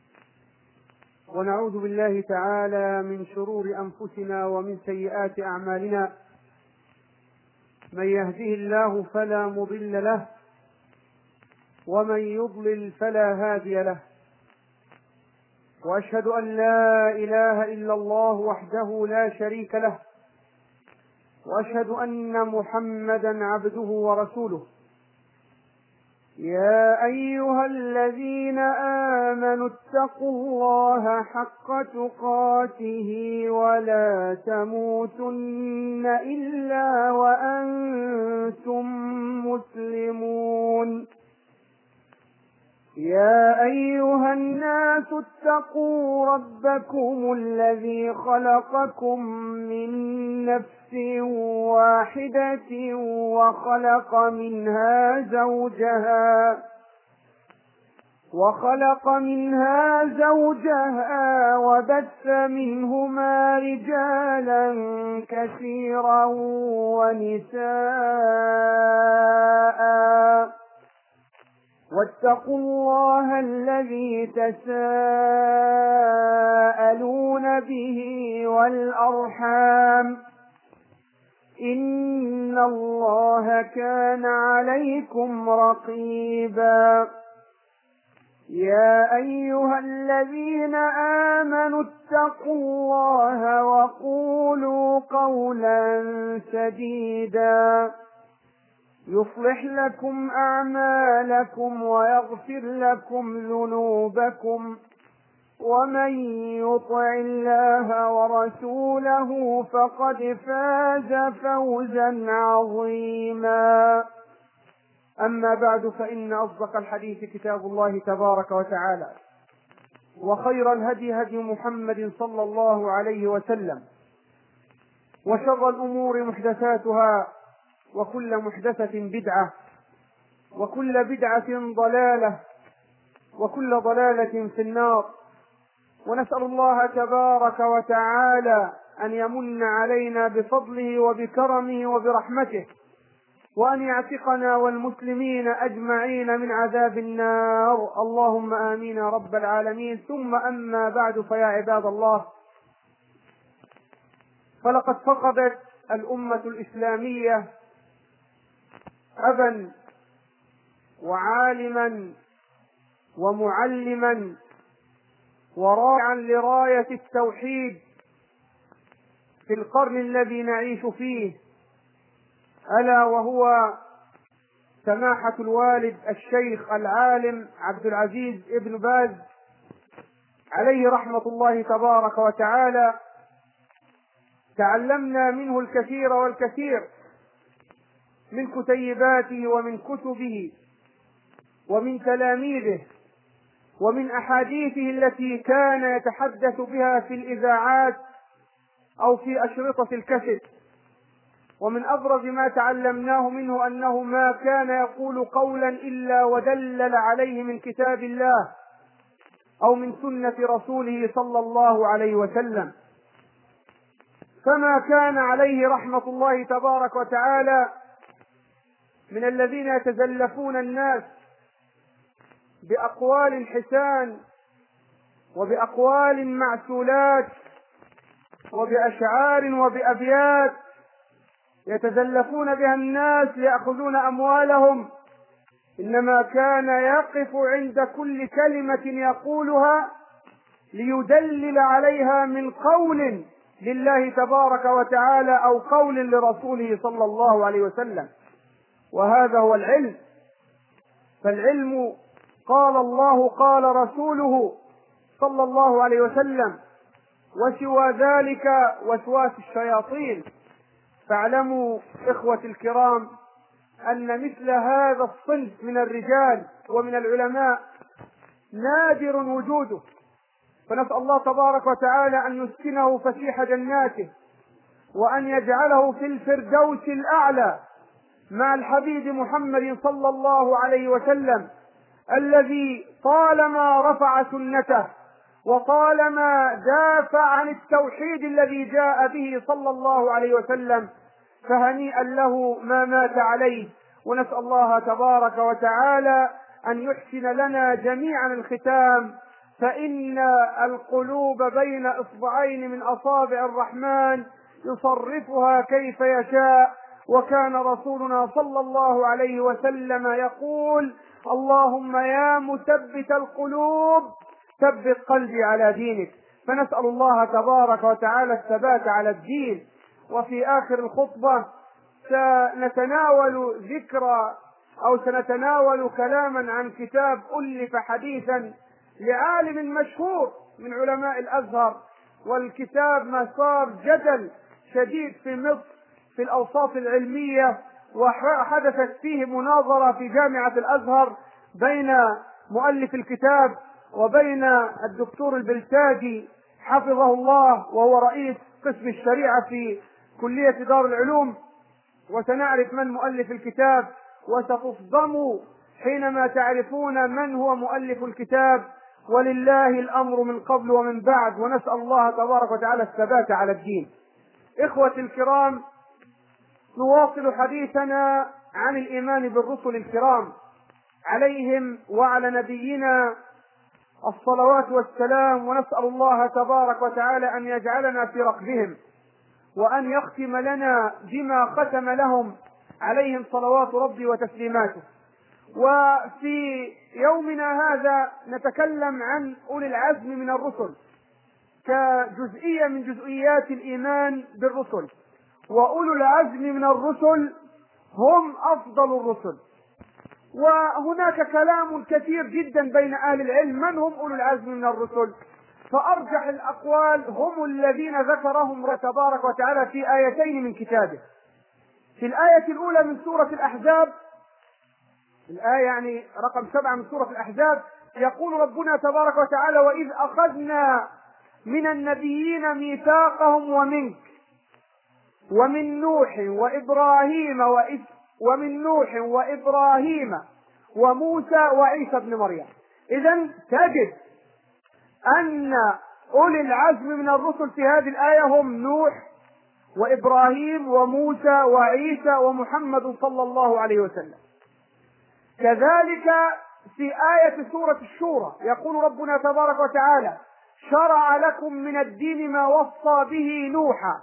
ونعوذ بالله تعالى من شرور أنفسنا ومن سيئات أعمالنا. من يهده الله فلا مضل له، ومن يضلل فلا هادي له. وأشهد أن لا إله إلا الله وحده لا شريك له، وأشهد أن محمدا عبده ورسوله. يا أيها الذين آمنوا اتقوا الله حق تقاته ولا تموتن إلا وأنتم مسلمون. يا أيها الناس اتقوا ربكم الذي خلقكم من نفس واحدة وخلق منها زوجها وخلق منها زوجها وبث منهما رجالا كثيرا ونساء. واتقوا الله الذي تساءلون به والأرحام، إن الله كان عليكم رقيبا. يا أيها الذين آمنوا اتقوا الله وقولوا قولا سديدا يصلح لكم أعمالكم ويغفر لكم ذنوبكم، ومن يطع الله ورسوله فقد فاز فوزا عظيما. أما بعد، فإن أصدق الحديث كتاب الله تبارك وتعالى، وخير الهدي هدي محمد صلى الله عليه وسلم، وشر الأمور محدثاتها، وكل محدثة بدعة، وكل بدعة ضلالة، وكل ضلالة في النار. ونسأل الله تبارك وتعالى أن يمن علينا بفضله وبكرمه وبرحمته، وأن يعتقنا والمسلمين أجمعين من عذاب النار. اللهم آمين يا رب العالمين. ثم أما بعد، فيا عباد الله، فلقد فقدت الأمة الإسلامية أبا وعالما ومعلما وراعا لراية التوحيد، في القرن الذي نعيش فيه، ألا وهو سماحة الوالد الشيخ العالم عبد العزيز ابن باز عليه رحمة الله تبارك وتعالى. تعلمنا منه الكثير والكثير من كتيباته ومن كتبه ومن تلاميذه ومن أحاديثه التي كان يتحدث بها في الإذاعات أو في أشرطة الكاسيت. ومن أبرز ما تعلمناه منه أنه ما كان يقول قولا إلا ودلل عليه من كتاب الله أو من سنة رسوله صلى الله عليه وسلم. فما كان عليه رحمة الله تبارك وتعالى من الذين يتزلفون الناس بأقوال حسان وبأقوال معسولات وبأشعار وبأبيات يتزلفون بها الناس ليأخذون أموالهم، إنما كان يقف عند كل كلمة يقولها ليدلل عليها من قول لله تبارك وتعالى أو قول لرسوله صلى الله عليه وسلم. وهذا هو العلم. فالعلم قال الله قال رسوله صلى الله عليه وسلم، وسوى ذلك وسواس الشياطين. فاعلموا إخوة الكرام أن مثل هذا الصنف من الرجال ومن العلماء نادر وجوده، فنسأل الله تبارك وتعالى أن يسكنه فسيح جناته وأن يجعله في الفردوس الأعلى مع الحبيب محمد صلى الله عليه وسلم، الذي طالما رفع سنته وطالما دافع عن التوحيد الذي جاء به صلى الله عليه وسلم، فهنيئا له ما مات عليه. ونسأل الله تبارك وتعالى أن يحسن لنا جميعا الختام، فإن القلوب بين إصبعين من أصابع الرحمن يصرفها كيف يشاء. وكان رسولنا صلى الله عليه وسلم يقول: اللهم يا مثبت القلوب ثبت قلبي على دينك. فنسأل الله تبارك وتعالى الثبات على الدين. وفي آخر الخطبة سنتناول ذكرى أو سنتناول كلاما عن كتاب ألف حديثا لعالم مشهور من علماء الأزهر، والكتاب ما صار جدل شديد في مصر في الأوساط العلمية، وحدثت فيه مناظرة في جامعة الأزهر بين مؤلف الكتاب وبين الدكتور البلتاجي حفظه الله، وهو رئيس قسم الشريعة في كلية دار العلوم. وسنعرف من مؤلف الكتاب، وستصدموا حينما تعرفون من هو مؤلف الكتاب. ولله الأمر من قبل ومن بعد، ونسأل الله تبارك وتعالى الثبات على الدين. إخوتي الكرام، نواصل حديثنا عن الإيمان بالرسل الكرام عليهم وعلى نبينا الصلوات والسلام، ونسأل الله تبارك وتعالى أن يجعلنا في رقبهم، وأن يختم لنا بما ختم لهم عليهم صلوات ربي وتسليماته. وفي يومنا هذا نتكلم عن أولي العزم من الرسل كجزئية من جزئيات الإيمان بالرسل. وأولو العزم من الرسل هم أفضل الرسل. وهناك كلام كثير جدا بين أهل العلم من هم أولو العزم من الرسل، فأرجح الأقوال هم الذين ذكرهم تبارك وتعالى في آيتين من كتابه. في الآية الأولى من سورة الأحزاب، الآية يعني رقم سبعة من سورة الأحزاب، يقول ربنا تبارك وتعالى: وإذ أخذنا من النبيين ميثاقهم ومنك ومن نوح وإبراهيم وإس ومن نوح وإبراهيم وموسى وعيسى ابن مريم. إذن تجد أن أولي العزم من الرسل في هذه الآية هم نوح وإبراهيم وموسى وعيسى ومحمد صلى الله عليه وسلم. كذلك في آية سورة الشورى يقول ربنا تبارك وتعالى: شرع لكم من الدين ما وصى به نوحا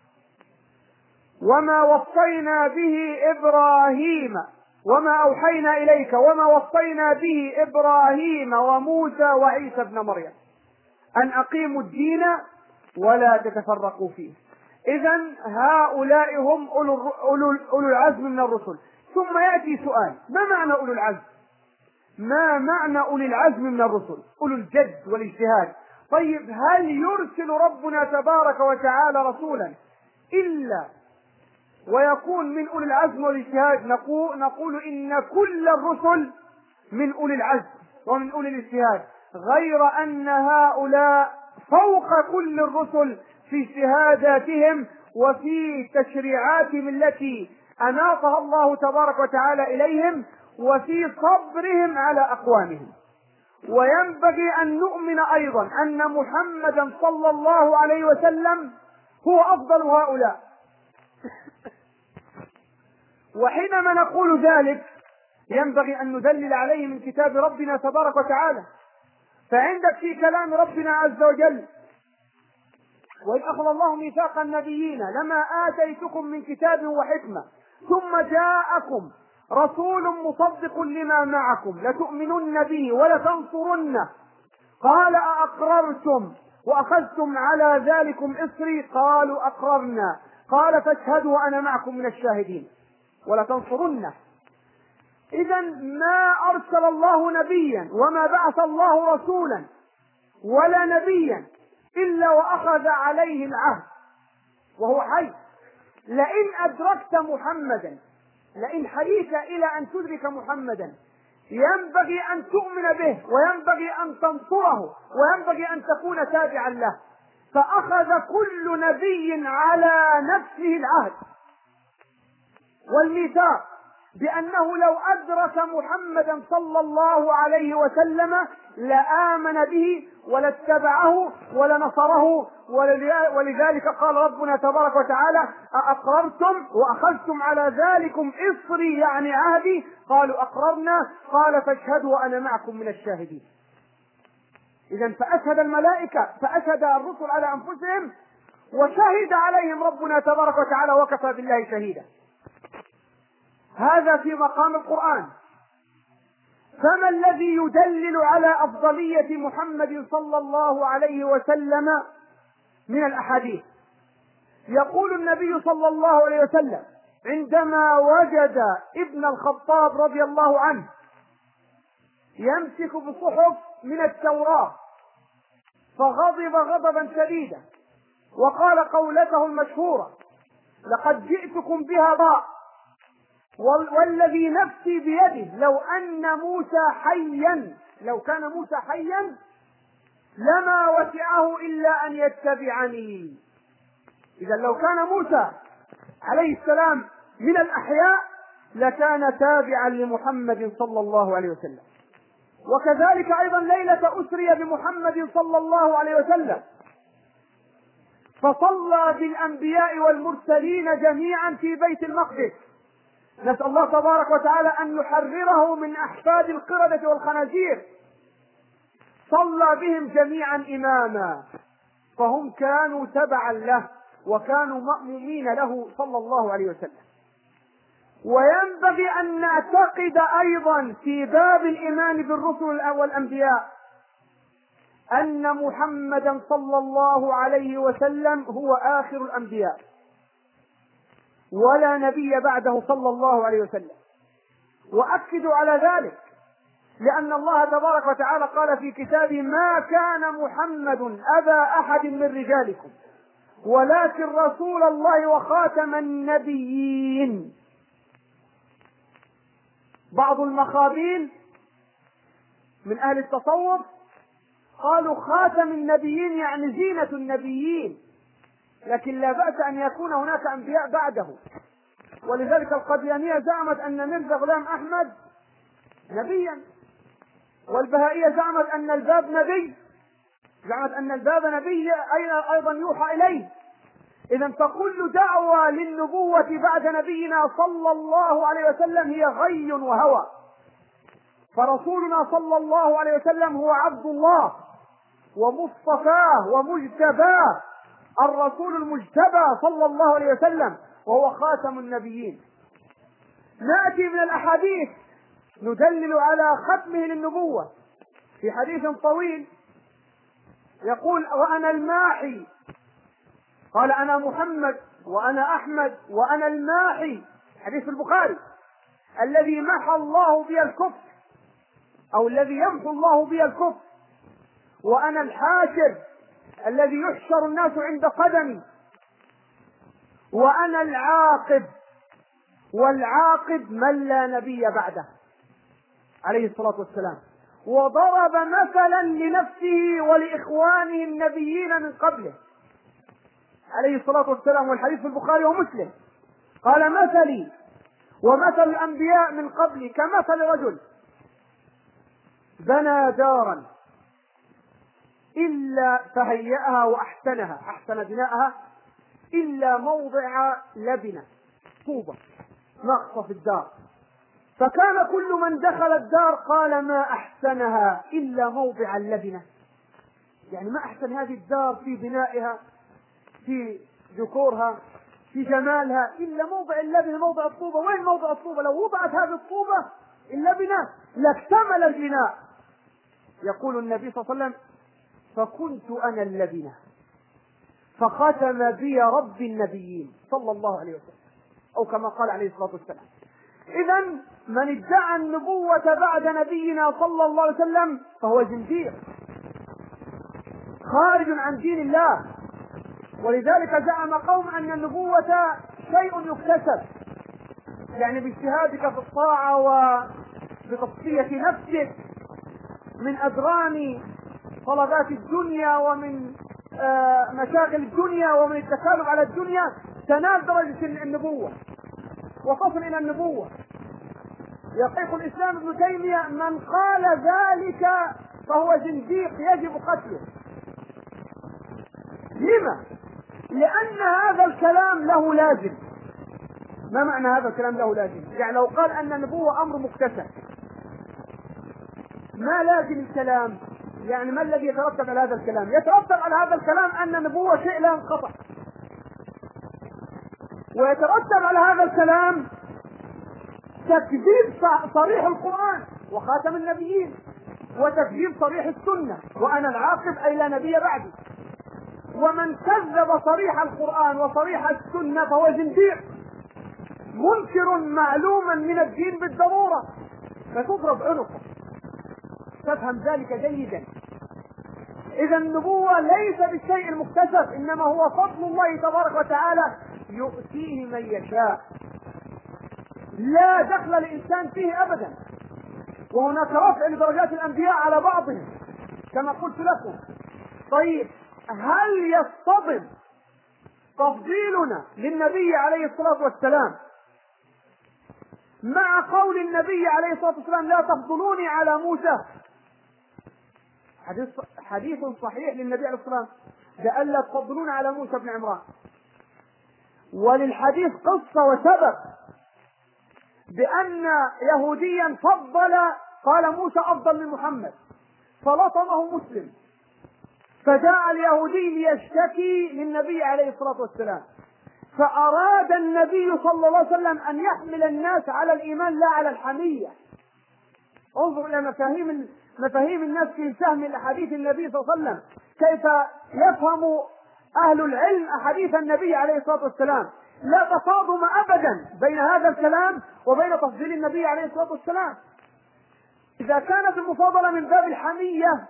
وما وصينا به إبراهيم وما أوحينا إليك وما وصينا به إبراهيم وموسى وعيسى ابن مريم أن أقيموا الدين ولا تتفرقوا فيه. إذا هؤلاء هم أولو, أولو, أولو العزم من الرسل. ثم يأتي سؤال: ما معنى أولو العزم؟ ما معنى أولي العزم من الرسل؟ أولو الجد والاجتهاد. طيب، هل يرسل ربنا تبارك وتعالى رسولا إلا ويكون من أولي العزم والاجتهاد؟ نقول, نقول إن كل الرسل من أولي العزم ومن أولي الاجتهاد، غير أن هؤلاء فوق كل الرسل في اجتهاداتهم وفي تشريعاتهم التي أناطها الله تبارك وتعالى إليهم، وفي صبرهم على أقوامهم. وينبغي أن نؤمن أيضا أن محمدا صلى الله عليه وسلم هو أفضل هؤلاء. وحينما نقول ذلك ينبغي أن ندلل عليه من كتاب ربنا تبارك وتعالى. فعندك في كلام ربنا عز وجل: وإذ أخذ الله ميثاق النبيين لما آتيتكم من كتاب وحكمة ثم جاءكم رسول مصدق لما معكم لتؤمنن به ولتنصرنه قال أأقررتم وأخذتم على ذلكم إصري قالوا أقررنا قال فاشهدوا وأنا معكم من الشاهدين ولتنصرنه. إذا ما أرسل الله نبيا وما بعث الله رسولا ولا نبيا إلا وأخذ عليه العهد وهو حي. لئن أدركت محمدا، لئن حييت إلى أن تدرك محمدا، ينبغي أن تؤمن به وينبغي أن تنصره وينبغي أن تكون تابعا له. فأخذ كل نبي على نفسه العهد والميثاق بأنه لو أدرك محمدا صلى الله عليه وسلم لآمن به ولاتبعه ولنصره. ولذلك قال ربنا تبارك وتعالى: أأقررتم وأخذتم على ذلكم إصري يعني عهدي قالوا أقررنا قال فاشهدوا وأنا معكم من الشاهدين. إذا فأشهد الملائكة، فأشهد الرسل على أنفسهم وشهد عليهم ربنا تبارك وتعالى وكفى بالله شهيدا. هذا في مقام القرآن. فما الذي يدلل على أفضلية محمد صلى الله عليه وسلم من الأحاديث؟ يقول النبي صلى الله عليه وسلم عندما وجد ابن الخطاب رضي الله عنه يمسك بصحف من التوراة فغضب غضبا شديدا وقال قولته المشهورة: لقد جئتكم بها ضاء والذي نفسي بيده لو أن موسى حيا لو كان موسى حيا لما وسعه إلا أن يتبعني. إذا لو كان موسى عليه السلام من الأحياء لكان تابعا لمحمد صلى الله عليه وسلم. وكذلك أيضا ليلة أسري بمحمد صلى الله عليه وسلم فصلى بالأنبياء والمرسلين جميعا في بيت المقدس. نسأل الله تبارك وتعالى أن يحرره من أحفاد القردة والخنازير. صلى بهم جميعا إماما فهم كانوا تبعا له وكانوا مأمومين له صلى الله عليه وسلم. وينبغي أن نعتقد أيضا في باب الإيمان بالرسل والأنبياء أن محمدا صلى الله عليه وسلم هو آخر الأنبياء ولا نبي بعده صلى الله عليه وسلم. وأكد على ذلك لأن الله تبارك وتعالى قال في كتابه: ما كان محمد أبا أحد من رجالكم ولكن رسول الله وخاتم النبيين. بعض المخابين من أهل التصوف قالوا خاتم النبيين يعني زينة النبيين، لكن لا بأس أن يكون هناك أنبياء بعده. ولذلك القديانية زعمت أن ميرزا غلام أحمد نبيا، والبهائية زعمت أن الباب نبي، زعمت أن الباب نبي أيضا يوحى إليه. إذا فكل دعوة للنبوة بعد نبينا صلى الله عليه وسلم هي غي وهوى. فرسولنا صلى الله عليه وسلم هو عبد الله ومصطفاه ومجتباه، الرسول المجتبى صلى الله عليه وسلم وهو خاتم النبيين. نأتي من الأحاديث ندلل على ختمه للنبوة في حديث طويل يقول: وأنا الماحي قال أنا محمد وأنا أحمد وأنا الماحي، حديث البخاري، الذي محى الله بي الكفر أو الذي يمحو الله بي الكفر، وأنا الحاشر الذي يحشر الناس عند قدمي، وأنا العاقب، والعاقب من لا نبي بعده عليه الصلاة والسلام. وضرب مثلا لنفسه ولإخوانه النبيين من قبله عليه الصلاة والسلام، والحديث في البخاري ومسلم. قال مثلي ومثل الأنبياء من قبلي كمثل رجل بنى دارا إلا فهيأها وأحسنها، أحسن بناءها، إلا موضع لبنة طوبة ناقصة في الدار، فكان كل من دخل الدار قال ما أحسنها إلا موضع اللبنة. يعني ما أحسن هذه الدار في بنائها، في ديكورها، في جمالها، إلا موضع اللبنة، موضع الطوبة. وين موضع الطوبة؟ لو وضعت هذه الطوبة اللبنة لاكتمل البناء. يقول النبي صلى الله عليه وسلم فكنت أنا اللبنة فختم بي رب النبيين صلى الله عليه وسلم، أو كما قال عليه الصلاة والسلام. إذا من ادعى النبوة بعد نبينا صلى الله عليه وسلم فهو زنديق خارج عن دين الله. ولذلك زعم قوم أن النبوة شيء يكتسب، يعني باجتهادك في الطاعة وبتصفية نفسك من أدران طلبات الدنيا ومن مشاغل الدنيا ومن التكالب على الدنيا تنال درجة النبوة وتصل إلى النبوة. يقول الإسلام ابن تيمية من قال ذلك فهو زنديق يجب قتله. لما؟ لأن هذا الكلام له لازم. ما معنى هذا الكلام له لازم؟ يعني لو قال أن النبوة أمر مكتسب، ما لازم الكلام؟ يعني ما الذي يترتب على هذا الكلام؟ يترتب على هذا الكلام أن النبوة شيء لا ينقطع، ويترتب على هذا الكلام تكذيب صريح القرآن وخاتم النبيين، وتكذيب صريح السنة وأنا العاقب أي لا نبي بعدي. ومن كذب صريح القرآن وصريح السنة فهو زنديق منكر معلوما من الدين بالضرورة، فتضرب عنقه. تفهم ذلك جيدا. إذا النبوة ليس بالشيء المكتسب، إنما هو فضل الله تبارك وتعالى يؤتيه من يشاء، لا دخل الإنسان فيه أبدا. وهناك رفع لدرجات الأنبياء على بعضهم كما قلت لكم. طيب هل يصطدم تفضيلنا للنبي عليه الصلاة والسلام مع قول النبي عليه الصلاة والسلام لا تفضلوني على موسى؟ حديث حديث صحيح للنبي عليه الصلاة والسلام ده ألا تفضلون على موسى بن عمران. وللحديث قصة وسبب، بأن يهوديا فضل قال موسى أفضل من محمد فلطمه مسلم، فجاء اليهودي ليشتكي للنبي عليه الصلاة والسلام، فأراد النبي صلى الله عليه وسلم أن يحمل الناس على الإيمان لا على الحمية. انظر إلى مفاهيم مفاهيم الناس في فهم الأحاديث النبي صلى الله عليه وسلم، كيف يفهم أهل العلم أحاديث النبي عليه الصلاة والسلام. لا تصادم أبدا بين هذا الكلام وبين تفضيل النبي عليه الصلاة والسلام. إذا كانت المفاضلة من باب الحمية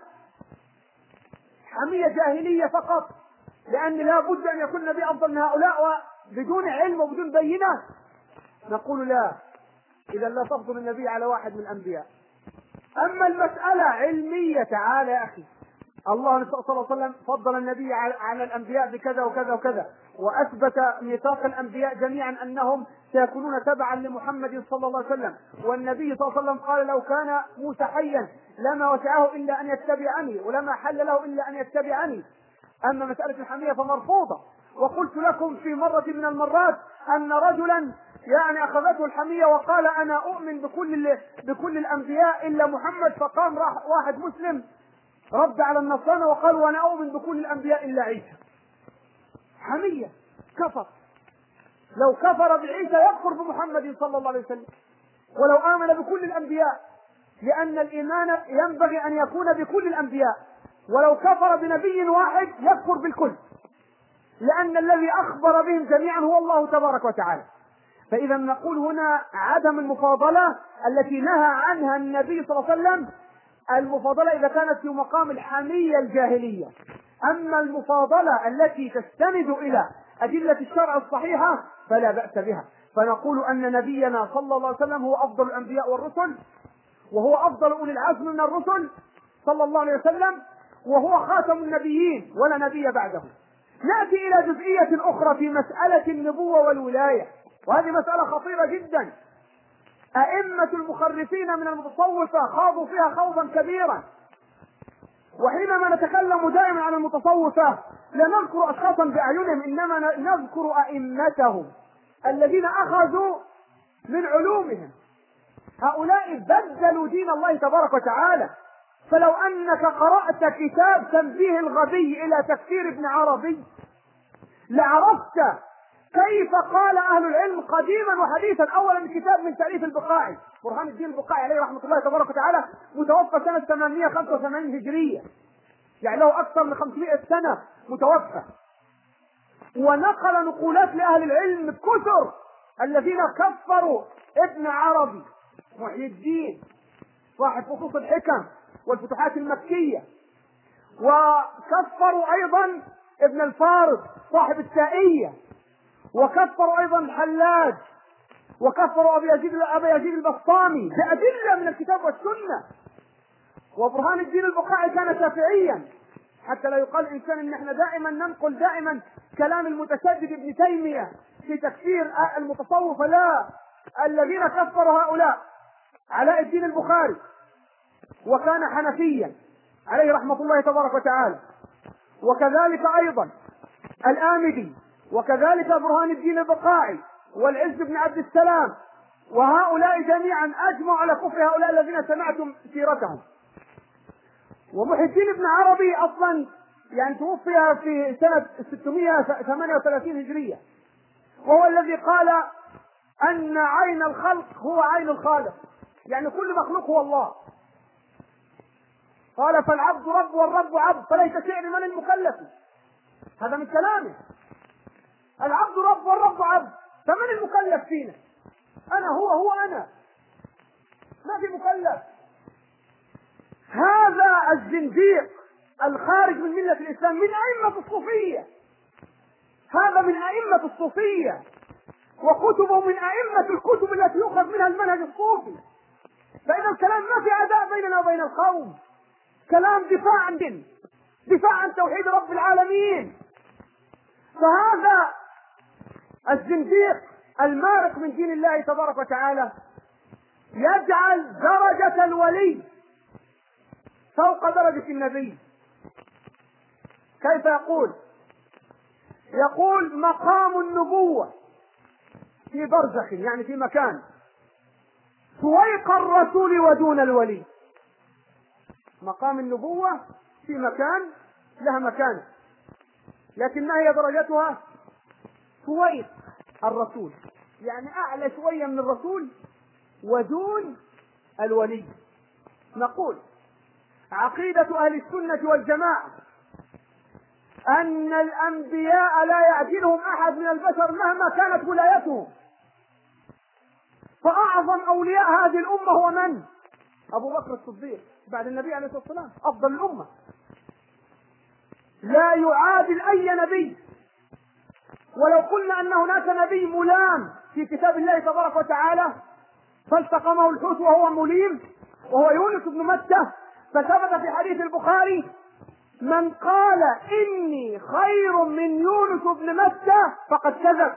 حمية جاهلية فقط، لأن لا بد أن يكون النبي أفضل من هؤلاء بدون علم وبدون بينة، نقول لا، إذا لا تفضل النبي على واحد من الأنبياء. أما المسألة علمية، تعال يا أخي، الله صلى الله عليه وسلم فضل النبي على الأنبياء بكذا وكذا وكذا، وأثبت ميثاق الأنبياء جميعا أنهم سيكونون تبعا لمحمد صلى الله عليه وسلم. والنبي صلى الله عليه وسلم قال لو كان موسى حيا لما وسعه إلا أن يتبعني ولما حل له إلا أن يتبعني. أما مسألة الحمية فمرفوضة. وقلت لكم في مرة من المرات أن رجلا يعني أخذته الحمية وقال أنا أؤمن بكل بكل الأنبياء إلا محمد، فقام راح واحد مسلم رد على النصارى وقال وأنا أؤمن بكل الأنبياء إلا عيسى. حمية، كفر. لو كفر بعيسى يكفر بمحمد صلى الله عليه وسلم، ولو آمن بكل الأنبياء، لأن الإيمان ينبغي أن يكون بكل الأنبياء، ولو كفر بنبي واحد يكفر بالكل. لأن الذي أخبر بهم جميعا هو الله تبارك وتعالى. فإذا نقول هنا عدم المفاضلة التي نهى عنها النبي صلى الله عليه وسلم، المفاضلة إذا كانت في مقام الحمية الجاهلية. أما المفاضلة التي تستند إلى أدلة الشرع الصحيحة فلا بأس بها. فنقول أن نبينا صلى الله عليه وسلم هو أفضل الأنبياء والرسل، وهو أفضل أولي العزم من الرسل صلى الله عليه وسلم، وهو خاتم النبيين ولا نبي بعده. نأتي إلى جزئية أخرى في مسألة النبوة والولاية، وهذه مسألة خطيرة جدا. أئمة المخرفين من المتصوفة خاضوا فيها خوضا كبيرا، وحينما نتكلم دائما عن المتصوفة لا نذكر أشخاصا بأعينهم، إنما نذكر أئمتهم الذين أخذوا من علومهم. هؤلاء بدلوا دين الله تبارك وتعالى. فلو أنك قرأت كتاب تنبيه الغبي إلى تفسير ابن عربي لعرفت كيف قال أهل العلم قديما وحديثا. أولا كتاب من تأليف البقاعي، برهان الدين البقاعي عليه رحمة الله تبارك وتعالى، متوفى سنة ثمانمائة وخمسة وثمانين هجرية، يعني له أكثر من خمسمائة سنة متوفى، ونقل نقولات لأهل العلم كثر الذين كفروا ابن عربي محي الدين صاحب فصوص الحكم والفتوحات المكية، وكفروا أيضا ابن الفارس صاحب التائية، وكفروا أيضا الحلاج، وكفروا أبي يزيد أبي يزيد البسطامي بأدلة من الكتاب والسنة. وبرهان الدين البقاعي كان شافعيا، حتى لا يقال إنسان إن احنا دائما ننقل دائما كلام المتشدد ابن تيمية في تكفير المتصوفة. لا، الذين كفروا هؤلاء علاء الدين البخاري، وكان حنفيا عليه رحمة الله تبارك وتعالى، وكذلك أيضا الآمدي، وكذلك برهان الدين البقاعي، والعز بن عبد السلام، وهؤلاء جميعا أجمعوا على كفر هؤلاء الذين سمعتم سيرتهم. ومحي الدين ابن عربي أصلا يعني توفي في سنة ستمائة وثمانية وثلاثين هجرية، وهو الذي قال أن عين الخلق هو عين الخالق، يعني كل مخلوق هو الله. قال فالعبد رب والرب عبد فليس شيء لمن المكلف. هذا من كلامه، العبد رب والرب عبد، فمن المكلف فينا؟ أنا هو هو أنا، ما في مكلف. هذا الزنديق الخارج من ملة الإسلام من أئمة الصوفية، هذا من أئمة الصوفية، وكتبه من أئمة الكتب التي يؤخذ منها المنهج الصوفي. فإذا الكلام ما في عداء بيننا وبين القوم، كلام دفاع عن دين، دفاع عن توحيد رب العالمين. فهذا الزنديق المارق من دين الله تبارك وتعالى يجعل درجة الولي فوق درجة النبي. كيف يقول؟ يقول مقام النبوة في برزخ، يعني في مكان فوق الرسول ودون الولي. مقام النبوة في مكان لها مكان، لكن ما هي درجتها؟ فوق الرسول، يعني أعلى شوية من الرسول ودون الولي. نقول عقيدة أهل السنة والجماعة أن الأنبياء لا يعجلهم أحد من البشر مهما كانت ولايتهم. فأعظم أولياء هذه الأمة هو من؟ أبو بكر الصديق بعد النبي عليه الصلاة والسلام، أفضل الأمة، لا يعادل أي نبي. ولو قلنا أن هناك نبي ملام في كتاب الله تبارك وتعالى فالتقمه الحوت وهو مليم، وهو يونس بن متى، فثبت في حديث البخاري من قال إني خير من يونس بن متى فقد كذب،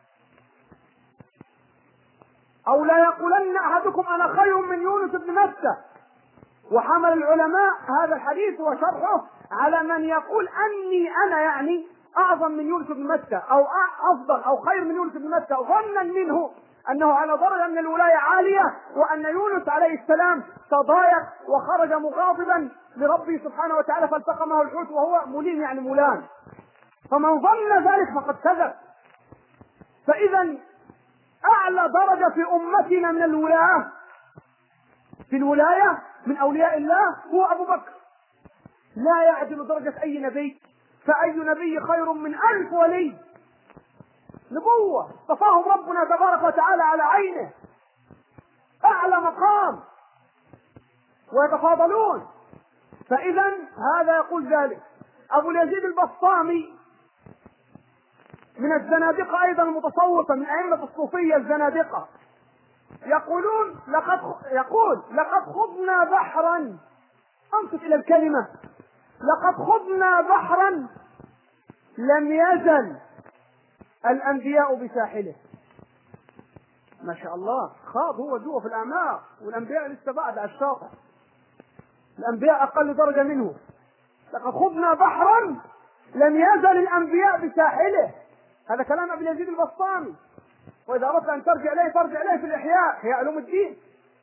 أو لا يقولن أحدكم أنا خير من يونس بن متى. وحمل العلماء هذا الحديث وشرحه على من يقول أني أنا يعني أعظم من يونس بن متى أو أفضل أو خير من يونس بن متى، ظنا منه أنه على درجة من الولاية عالية، وأن يونس عليه السلام تضايق وخرج مغاضبا لربه سبحانه وتعالى فالتقمه الحوت وهو مليم يعني ملام. فمن ظن ذلك فقد كذب. فإذا أعلى درجة في أمتنا من الولاية في الولاية من أولياء الله هو أبو بكر، لا يعدل درجة أي نبي فأي نبي خير من ألف ولي؟ نبوة صفاهم ربنا تبارك وتعالى على عينه، أعلى مقام، ويتفاضلون. فإذا هذا يقول ذلك. أبو اليزيد البسطامي من الزنادقة أيضا المتصوفة، من أئمة الصوفية الزنادقة، يقولون لقد يقول لقد خضنا بحرا، انصت إلى الكلمة، لقد خضنا بحرا لم يزل الأنبياء بساحله. ما شاء الله، خاض هو جوه في الأعماق، والأنبياء لسه بعد على الشاطئ، الأنبياء أقل درجة منه. لقد خضنا بحرا لم يزل الأنبياء بساحله. هذا كلام أبي اليزيد البسطامي، وإذا أردت أن ترجع إليه فارجع إليه في الإحياء، إحياء علوم الدين.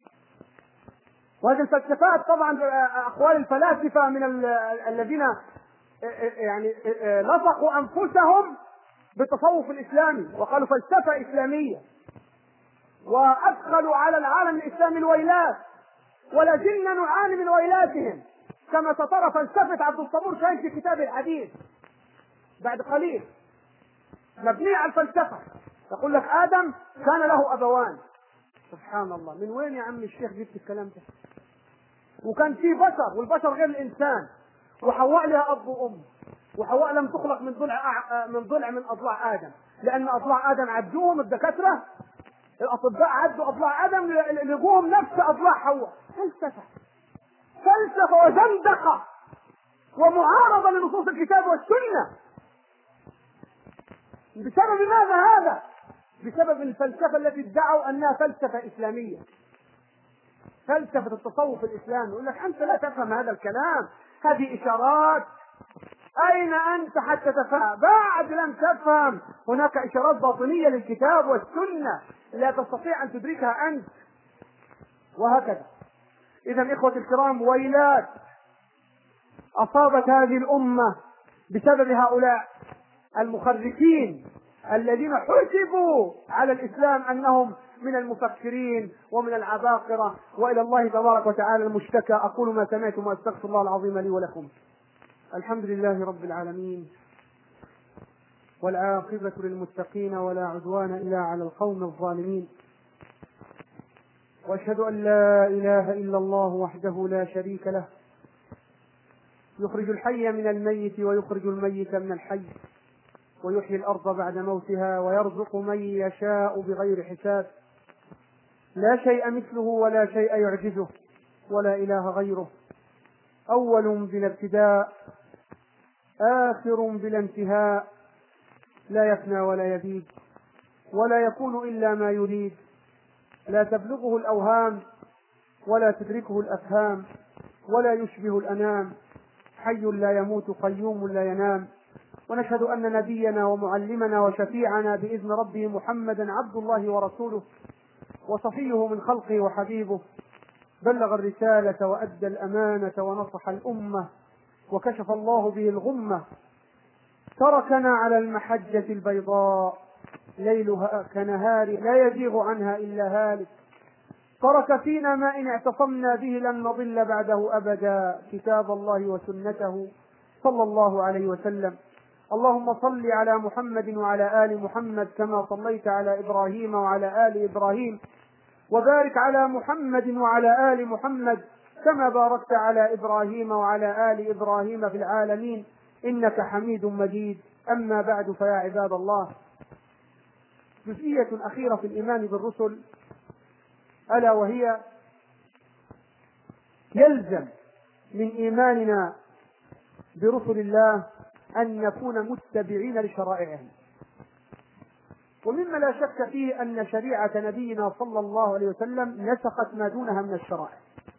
وهذه الفلسفات طبعا أقوال الفلاسفة من الذين يعني لصقوا أنفسهم بالتصوف الإسلامي وقالوا فلسفة إسلامية، وأدخلوا على العالم الإسلامي الويلات، ولا زلنا نعاني من ويلاتهم، كما سترى فلسفة عبد الصبور كان في كتاب الحديث بعد قليل مبنية على الفلسفة. يقول لك آدم كان له أبوان. سبحان الله، من وين يا عم الشيخ جبت الكلام ده؟ وكان في بشر، والبشر غير الإنسان، وحواء لها أب وأم، وحواء لم تخلق من ضلع من ضلع من أضلاع آدم، لأن أضلاع آدم عدوهم الدكاترة الأطباء، عدوا أضلاع آدم لقوهم نفس أضلاع حواء. فلسفة فلسفة وزندقة ومعارضة لنصوص الكتاب والسنة. بسبب ماذا هذا؟ بسبب الفلسفة التي ادعوا أنها فلسفة إسلامية، فلسفة التصوف الإسلامي. يقول لك أنت لا تفهم هذا الكلام، هذه إشارات. أين أنت حتى تفهم؟ بعد لم تفهم، هناك إشارات باطنية للكتاب والسنة لا تستطيع أن تدركها أنت، وهكذا. إذا إخوة الكرام، ويلات أصابت هذه الأمة بسبب هؤلاء المخرفين الذين حسبوا على الإسلام أنهم من المفكرين ومن العباقرة، وإلى الله تبارك وتعالى المشتكى. أقول ما سمعتم وأستغفر الله العظيم لي ولكم. الحمد لله رب العالمين، والعاقبة للمتقين، ولا عدوان إلا على القوم الظالمين، وأشهد أن لا إله إلا الله وحده لا شريك له، يخرج الحي من الميت ويخرج الميت من الحي، ويحيي الأرض بعد موتها، ويرزق من يشاء بغير حساب، لا شيء مثله ولا شيء يعجزه ولا إله غيره، أول بلا ابتداء آخر بلا انتهاء، لا يفنى ولا يبيد ولا يكون إلا ما يريد، لا تبلغه الأوهام ولا تدركه الأفهام، ولا يشبه الأنام، حي لا يموت قيوم لا ينام. ونشهد أن نبينا ومعلمنا وشفيعنا بإذن ربه محمدا عبد الله ورسوله، وصفيه من خلقه وحبيبه، بلغ الرسالة وأدى الأمانة ونصح الأمة، وكشف الله به الغمة، تركنا على المحجة البيضاء ليلها كنهار لا يزيغ عنها إلا هالك، ترك فينا ما إن اعتصمنا به لن نضل بعده أبدا، كتاب الله وسنته صلى الله عليه وسلم. اللهم صل على محمد وعلى آل محمد كما صليت على إبراهيم وعلى آل إبراهيم، وبارك على محمد وعلى آل محمد كما باركت على إبراهيم وعلى آل إبراهيم في العالمين إنك حميد مجيد. أما بعد، فيا عباد الله، جزئية أخيرة في الإيمان بالرسل، ألا وهي يلزم من إيماننا برسل الله أن نكون متبعين لشرائعهم. ومما لا شك فيه أن شريعة نبينا صلى الله عليه وسلم نسخت ما دونها من الشرائع،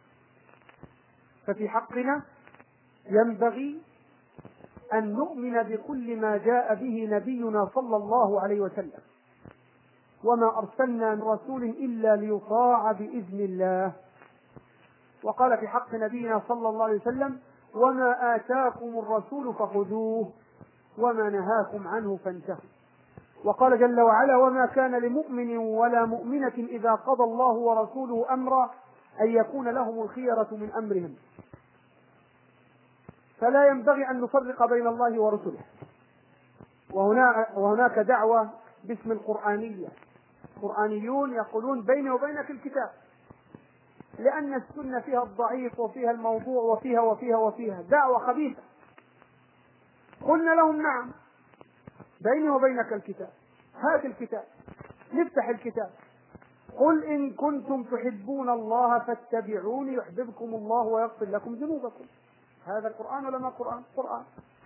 ففي حقنا ينبغي أن نؤمن بكل ما جاء به نبينا صلى الله عليه وسلم، وما أرسلنا من رسول إلا ليطاع بإذن الله. وقال في حق نبينا صلى الله عليه وسلم: وما آتاكم الرسول فخذوه وما نهاكم عنه فانتهوا. وقال جل وعلا: وما كان لمؤمن ولا مؤمنة إذا قضى الله ورسوله أمرا أن يكون لهم الخيرة من أمرهم. فلا ينبغي أن نفرق بين الله ورسله. وهنا وهناك دعوة باسم القرآنية، القرآنيون يقولون بيني وبينك الكتاب، لأن السنة فيها الضعيف وفيها الموضوع وفيها وفيها وفيها دعوة خبيثة. قلنا لهم نعم، بيني وبينك الكتاب، هات الكتاب، نفتح الكتاب، قل إن كنتم تحبون الله فاتبعوني يحببكم الله ويغفر لكم ذنوبكم. هذا القرآن ولا ما قرآن؟ قرآن.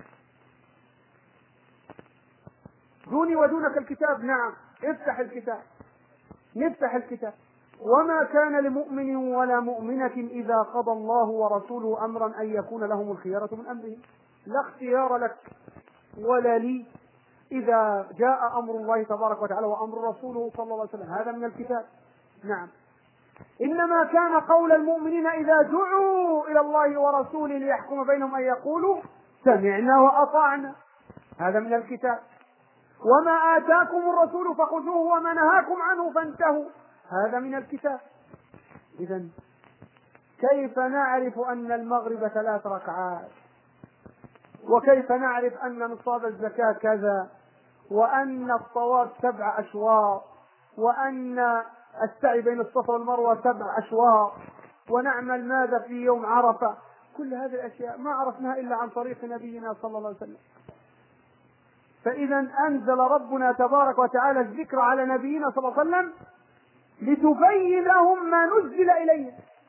دوني ودونك الكتاب، نعم، افتح الكتاب، نفتح الكتاب. وما كان لمؤمن ولا مؤمنة إذا قضى الله ورسوله أمرا أن يكون لهم الخيارة من أمرهم. لا اختيار لك ولا لي إذا جاء أمر الله تبارك وتعالى وأمر رسوله صلى الله عليه وسلم، هذا من الكتاب. نعم، إنما كان قول المؤمنين إذا دعوا إلى الله ورسوله ليحكم بينهم أن يقولوا سمعنا وأطعنا، هذا من الكتاب. وما آتاكم الرسول فخذوه وما نهاكم عنه فانتهوا، هذا من الكتاب. إذن كيف نعرف أن المغرب ثلاث ركعات؟ وكيف نعرف أن نصاب الزكاة كذا؟ وأن الطواف سبع أشواط؟ وأن السعي بين الصفا والمروة سبع أشواط؟ ونعمل ماذا في يوم عرفة؟ كل هذه الأشياء ما عرفناها إلا عن طريق نبينا صلى الله عليه وسلم. فإذا أنزل ربنا تبارك وتعالى الذكر على نبينا صلى الله عليه وسلم لتبين لهم ما نزل إليهم،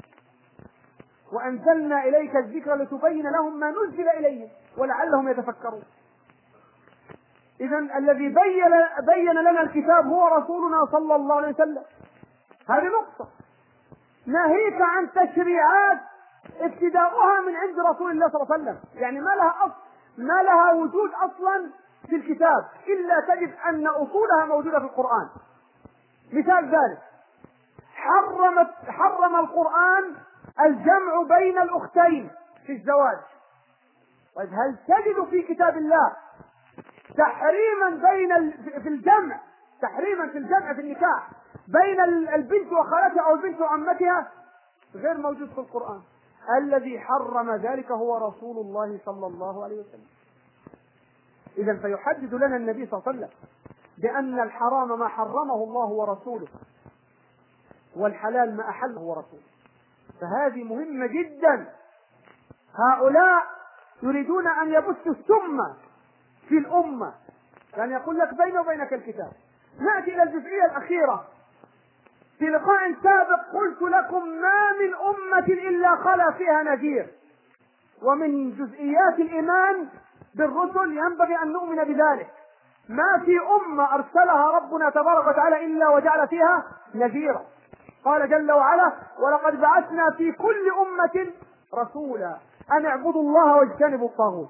وأنزلنا إليك الذكر لتبين لهم ما نزل إليهم ولعلهم يتفكرون. إذا الذي بين بين لنا الكتاب هو رسولنا صلى الله عليه وسلم. هذه نقطة. ناهيك عن تشريعات ابتداؤها من عند رسول الله صلى الله عليه وسلم، يعني ما لها أصل، ما لها وجود أصلا في الكتاب، إلا تجد أن أصولها موجودة في القرآن. مثال ذلك، حرمت حرم القرآن الجمع بين الأختين في الزواج. طيب هل تجد في كتاب الله تحريما بين في الجمع، تحريما في الجمع في النكاح بين البنت وخالتها أو البنت وعمتها؟ غير موجود في القرآن. الذي حرم ذلك هو رسول الله صلى الله عليه وسلم. إذا فيحدد لنا النبي صلى الله عليه وسلم بأن الحرام ما حرمه الله ورسوله، والحلال ما أحله ورسوله. فهذه مهمة جدا. هؤلاء يريدون أن يبثوا السم في الأمة، يعني يقول لك بيني وبينك الكتاب. نأتي إلى الجزئية الأخيرة. في لقاء سابق قلت لكم ما من أمة إلا خلا فيها نذير، ومن جزئيات الإيمان بالرسل ينبغي أن نؤمن بذلك. ما في أمة أرسلها ربنا تبارك وتعالى إلا وجعل فيها نذيرا. قال جل وعلا: ولقد بعثنا في كل أمة رسولا أن اعبدوا الله واجتنبوا الطاغوت.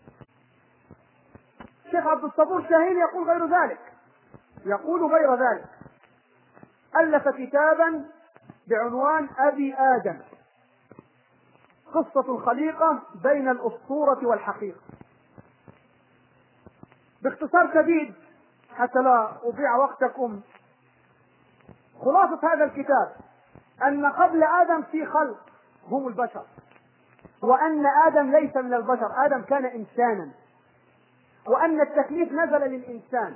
الشيخ عبد الصبور شاهين يقول غير ذلك، يقول غير ذلك ألف كتابا بعنوان أبي آدم، قصة الخليقة بين الأسطورة والحقيقة. باختصار شديد حتى لا أضيع وقتكم، خلاصة هذا الكتاب أن قبل آدم في خلق هم البشر، وأن آدم ليس من البشر، آدم كان إنسانا، وأن التكليف نزل للإنسان،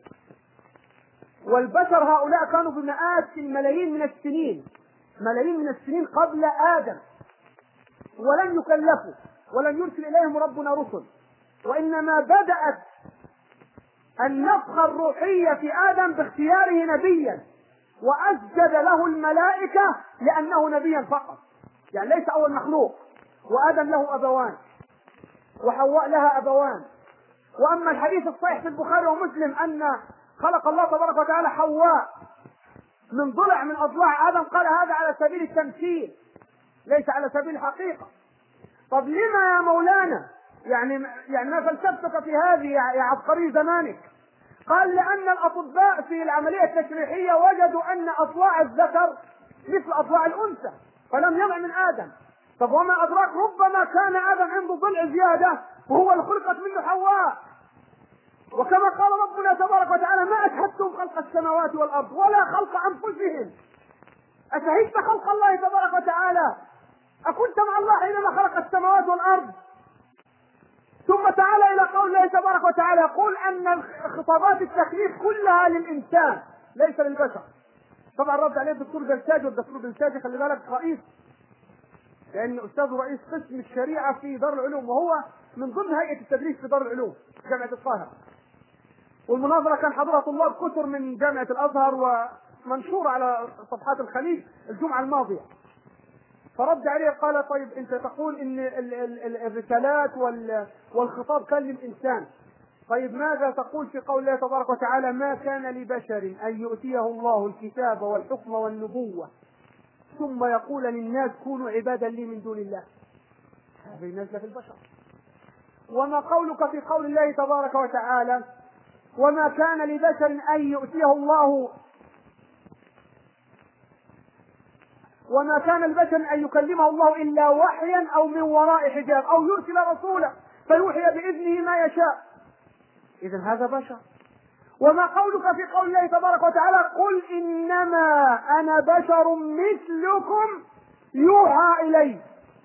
والبشر هؤلاء كانوا بمئات الملايين من السنين، ملايين من السنين قبل آدم، ولم يكلفوا ولم يرسل إليهم ربنا رسل، وإنما بدأت النفخة الروحية في آدم باختياره نبيا، وأسجد له الملائكة لأنه نبيا فقط، يعني ليس أول مخلوق. وآدم له أبوان وحواء لها أبوان. وأما الحديث الصحيح في البخاري ومسلم أن خلق الله تبارك وتعالى حواء من ضلع من أضلاع آدم، قال هذا على سبيل التمثيل ليس على سبيل الحقيقة. طب لما يا مولانا؟ يعني يعني ما فلسفتك في هذه يا عبقري زمانك؟ قال لأن الأطباء في العملية التشريحية وجدوا أن أضلاع الذكر مثل أضلاع الأنثى، فلم يضع من آدم. طب وما أدراك، ربما كان آدم عنده ضلع زيادة وهو اللي خلقت منه حواء. وكما قال ربنا تبارك وتعالى: ما أشهدتم خلق السماوات والأرض ولا خلق أنفسهم أشهدت خلق الله تبارك وتعالى؟ أكنت مع الله حينما خلق السماوات والأرض؟ ثم تعالى إلى قول الله تبارك وتعالى يقول أن خطابات التكليف كلها للإنسان ليس للبشر. طبعا رد عليه الدكتور بلتاجي، والدكتور بلتاجي خلي بالك رئيس، لأن أستاذ رئيس قسم الشريعة في دار العلوم، وهو من ضمن هيئة التدريس في دار العلوم جامعة القاهرة. والمناظرة كان حضرها طلاب كثر من جامعة الأزهر ومنشورة على صفحات الخليج الجمعة الماضية. فرد عليه قال طيب أنت تقول إن الرسالات والخطاب كان للإنسان، طيب ماذا تقول في قول الله تبارك وتعالى ما كان لبشر أن يؤتيه الله الكتاب والحكم والنبوة ثم يقول للناس كونوا عبادا لي من دون الله؟ هذه نزلة في البشر. وما قولك في قول الله تبارك وتعالى وما كان لبشر أن يؤتيه الله وما كان لبشر أن يكلمه الله إلا وحيا أو من وراء حجاب أو يرسل رسولا فيوحي بإذنه ما يشاء. إذن هذا بشر. وما قولك في قول الله تبارك وتعالى قل إنما أنا بشر مثلكم يوحى إلي؟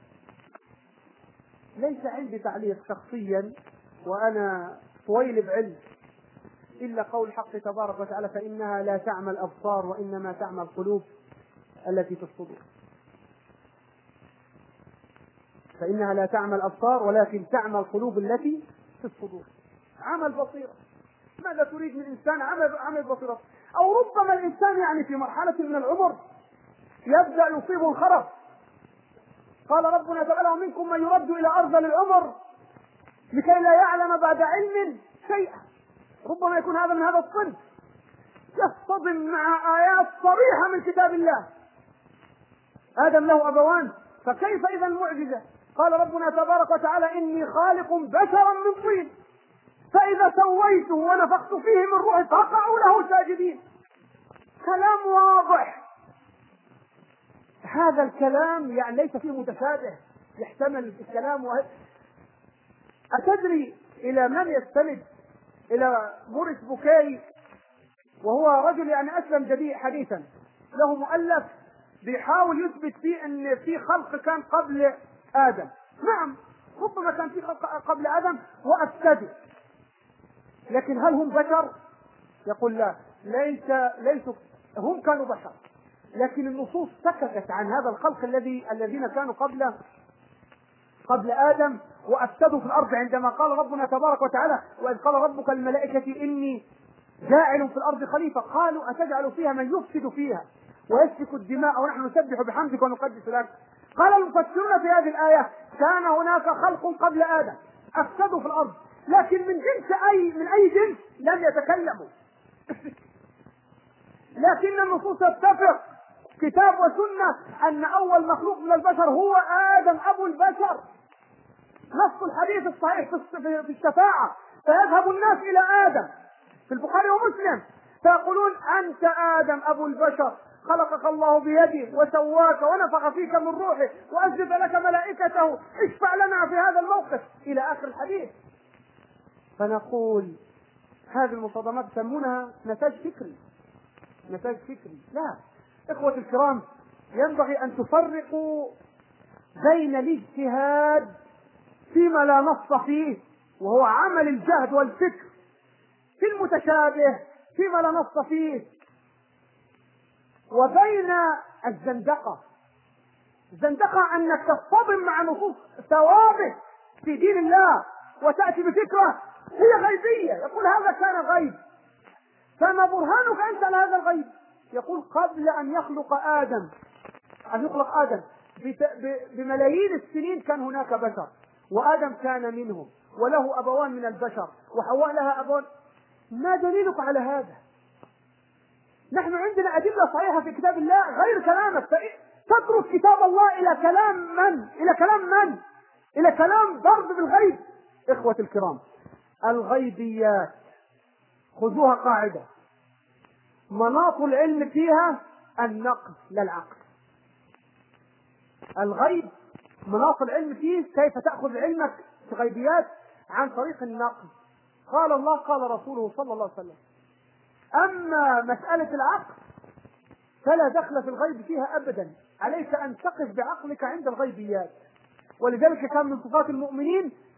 ليس عندي تعليق شخصيا وأنا طويل بعلم إلا قول الحق تبارك وتعالى فإنها لا تعمى الأبصار وإنما تعمى القلوب التي في الصدور. فإنها لا تعمى الأبصار ولكن تعمى القلوب التي في الصدور. عمل بصيرة. ماذا تريد من إنسان؟ عمل عمل بصيرة. أو ربما الإنسان يعني في مرحلة من العمر يبدأ يصيبه الخرف. قال ربنا تعالى ومنكم من يرد إلى أرذل العمر لكي لا يعلم بعد علم شيئا. ربما يكون هذا من هذا الصنف يصطدم مع آيات صريحة من كتاب الله. آدم له أبوان فكيف إذا المعجزة؟ قال ربنا تبارك وتعالى إني خالق بشرا من طين فإذا سويته ونفخت فيه من روحي فقعوا له ساجدين. كلام واضح. هذا الكلام يعني ليس فيه متشابه، يحتمل الكلام وه... أتدري إلى من يستند؟ إلى موريس بوكاي، وهو رجل يعني أسلم جديد حديثا، له مؤلف بيحاول يثبت فيه أن في خلق كان قبل آدم. نعم ربما كان في خلق قبل آدم وأفسدوا، لكن هل هم بشر؟ يقول لا، ليس ليسوا هم كانوا بشر، لكن النصوص سكتت عن هذا الخلق الذي الذين كانوا قبل قبل آدم وأفسدوا في الأرض. عندما قال ربنا تبارك وتعالى وإذ قال ربك الملائكة إني جاعل في الأرض خليفة قالوا أتجعل فيها من يفسد فيها ويسفك الدماء ونحن نسبح بحمدك ونقدس لك. قال المفسرون في هذه الآية كان هناك خلق قبل آدم أفسدوا في الأرض، لكن من جنس أي من أي جنس لم يتكلموا. لكن النصوص تتفق كتاب وسنة أن أول مخلوق من البشر هو آدم أبو البشر. نص الحديث الصحيح في الشفاعة فيذهب الناس إلى آدم في البخاري ومسلم فيقولون أنت آدم أبو البشر خلقك الله بيده وسواك ونفخ فيك من روحه وأسجد لك ملائكته اشفع لنا في هذا الموقف إلى آخر الحديث. فنقول هذه المصادمات يسمونها نتاج فكري. نتاج فكري لا إخوة الكرام، ينبغي أن تفرقوا بين الاجتهاد فيما لا نص فيه وهو عمل الجهد والفكر في المتشابه فيما لا نص فيه، وبين الزندقة. الزندقة أنك تصطدم مع نصوص ثوابت في دين الله وتأتي بفكرة هي غيبية، يقول هذا كان غيب، فما برهانك أنت على هذا الغيب؟ يقول قبل أن يخلق آدم أن يخلق آدم بملايين السنين كان هناك بشر وآدم كان منهم وله أبوان من البشر وحواء لها أبوان. ما دليلك على هذا؟ نحن عندنا أدلة صحيحة في كتاب الله غير كلامك، تترك كتاب الله إلى كلام من؟ إلى كلام من؟ إلى كلام ضرب بالغيب. إخوة الكرام، الغيبيات خذوها قاعدة، مناط العلم فيها النقل لا العقل. الغيب مناط العلم فيه كيف تأخذ علمك في غيبيات عن طريق النقل. قال الله قال رسوله صلى الله عليه وسلم. أما مسألة العقل فلا دخل في الغيب فيها أبدا، عليك أن تقف بعقلك عند الغيبيات. ولذلك كان من صفات المؤمنين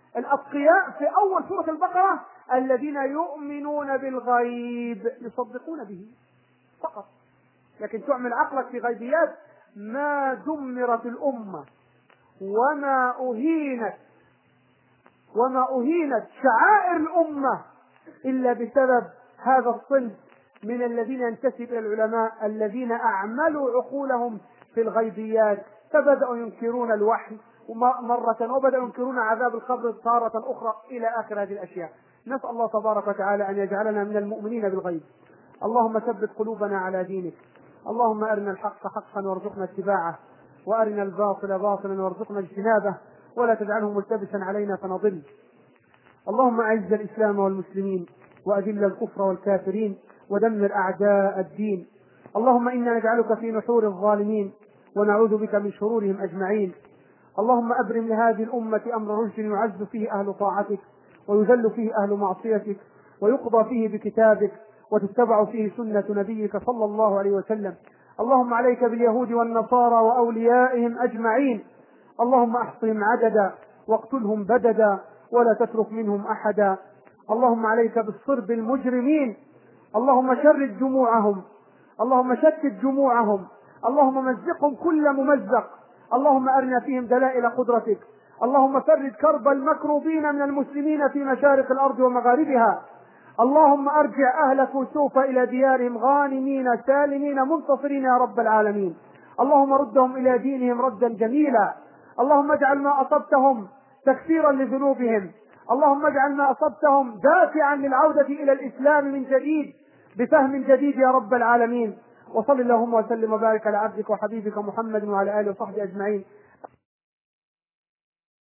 الأتقياء في أول سورة البقرة الذين يؤمنون بالغيب يصدقون به فقط. لكن تعمل عقلك في غيبيات، ما دمرت الأمة وما أهينت وما أهينت شعائر الأمة إلا بسبب هذا الصنف من الذين ينتسب إلى العلماء الذين أعملوا عقولهم في الغيبيات، فبدأوا ينكرون الوحي مرة، وبدأوا ينكرون عذاب القبر تارة أخرى، إلى آخر هذه الأشياء. نسأل الله تبارك وتعالى أن يجعلنا من المؤمنين بالغيب. اللهم ثبت قلوبنا على دينك. اللهم أرنا الحق حقا وارزقنا اتباعه، وأرنا الباطل باطلا وارزقنا اجتنابه، ولا تجعله ملتبسا علينا فنضل. اللهم أعز الإسلام والمسلمين، وأذل الكفر والكافرين، ودمر أعداء الدين. اللهم إنا نجعلك في نحور الظالمين، ونعوذ بك من شرورهم أجمعين. اللهم أبرم لهذه الأمة أمر رشد يعز فيه أهل طاعتك، ويذل فيه أهل معصيتك، ويقضى فيه بكتابك، وتتبع فيه سنة نبيك صلى الله عليه وسلم. اللهم عليك باليهود والنصارى وأوليائهم أجمعين. اللهم احصهم عددا واقتلهم بددا ولا تترك منهم أحدا. اللهم عليك بالصرب المجرمين. اللهم شرد جموعهم، اللهم شتت جموعهم، اللهم مزقهم كل ممزق. اللهم أرنا فيهم دلائل قدرتك. اللهم فرج كرب المكروبين من المسلمين في مشارق الأرض ومغاربها. اللهم أرجع أهل كوسوف إلى ديارهم غانمين سالمين منتصرين يا رب العالمين. اللهم ردهم إلى دينهم ردا جميلا. اللهم اجعل ما أصبتهم تكفيرا لذنوبهم. اللهم اجعل ما أصبتهم دافعا للعودة إلى الإسلام من جديد بفهم جديد يا رب العالمين. وصل اللهم وسلم وبارك على عبدك وحبيبك محمد وعلى آله وصحبه أجمعين.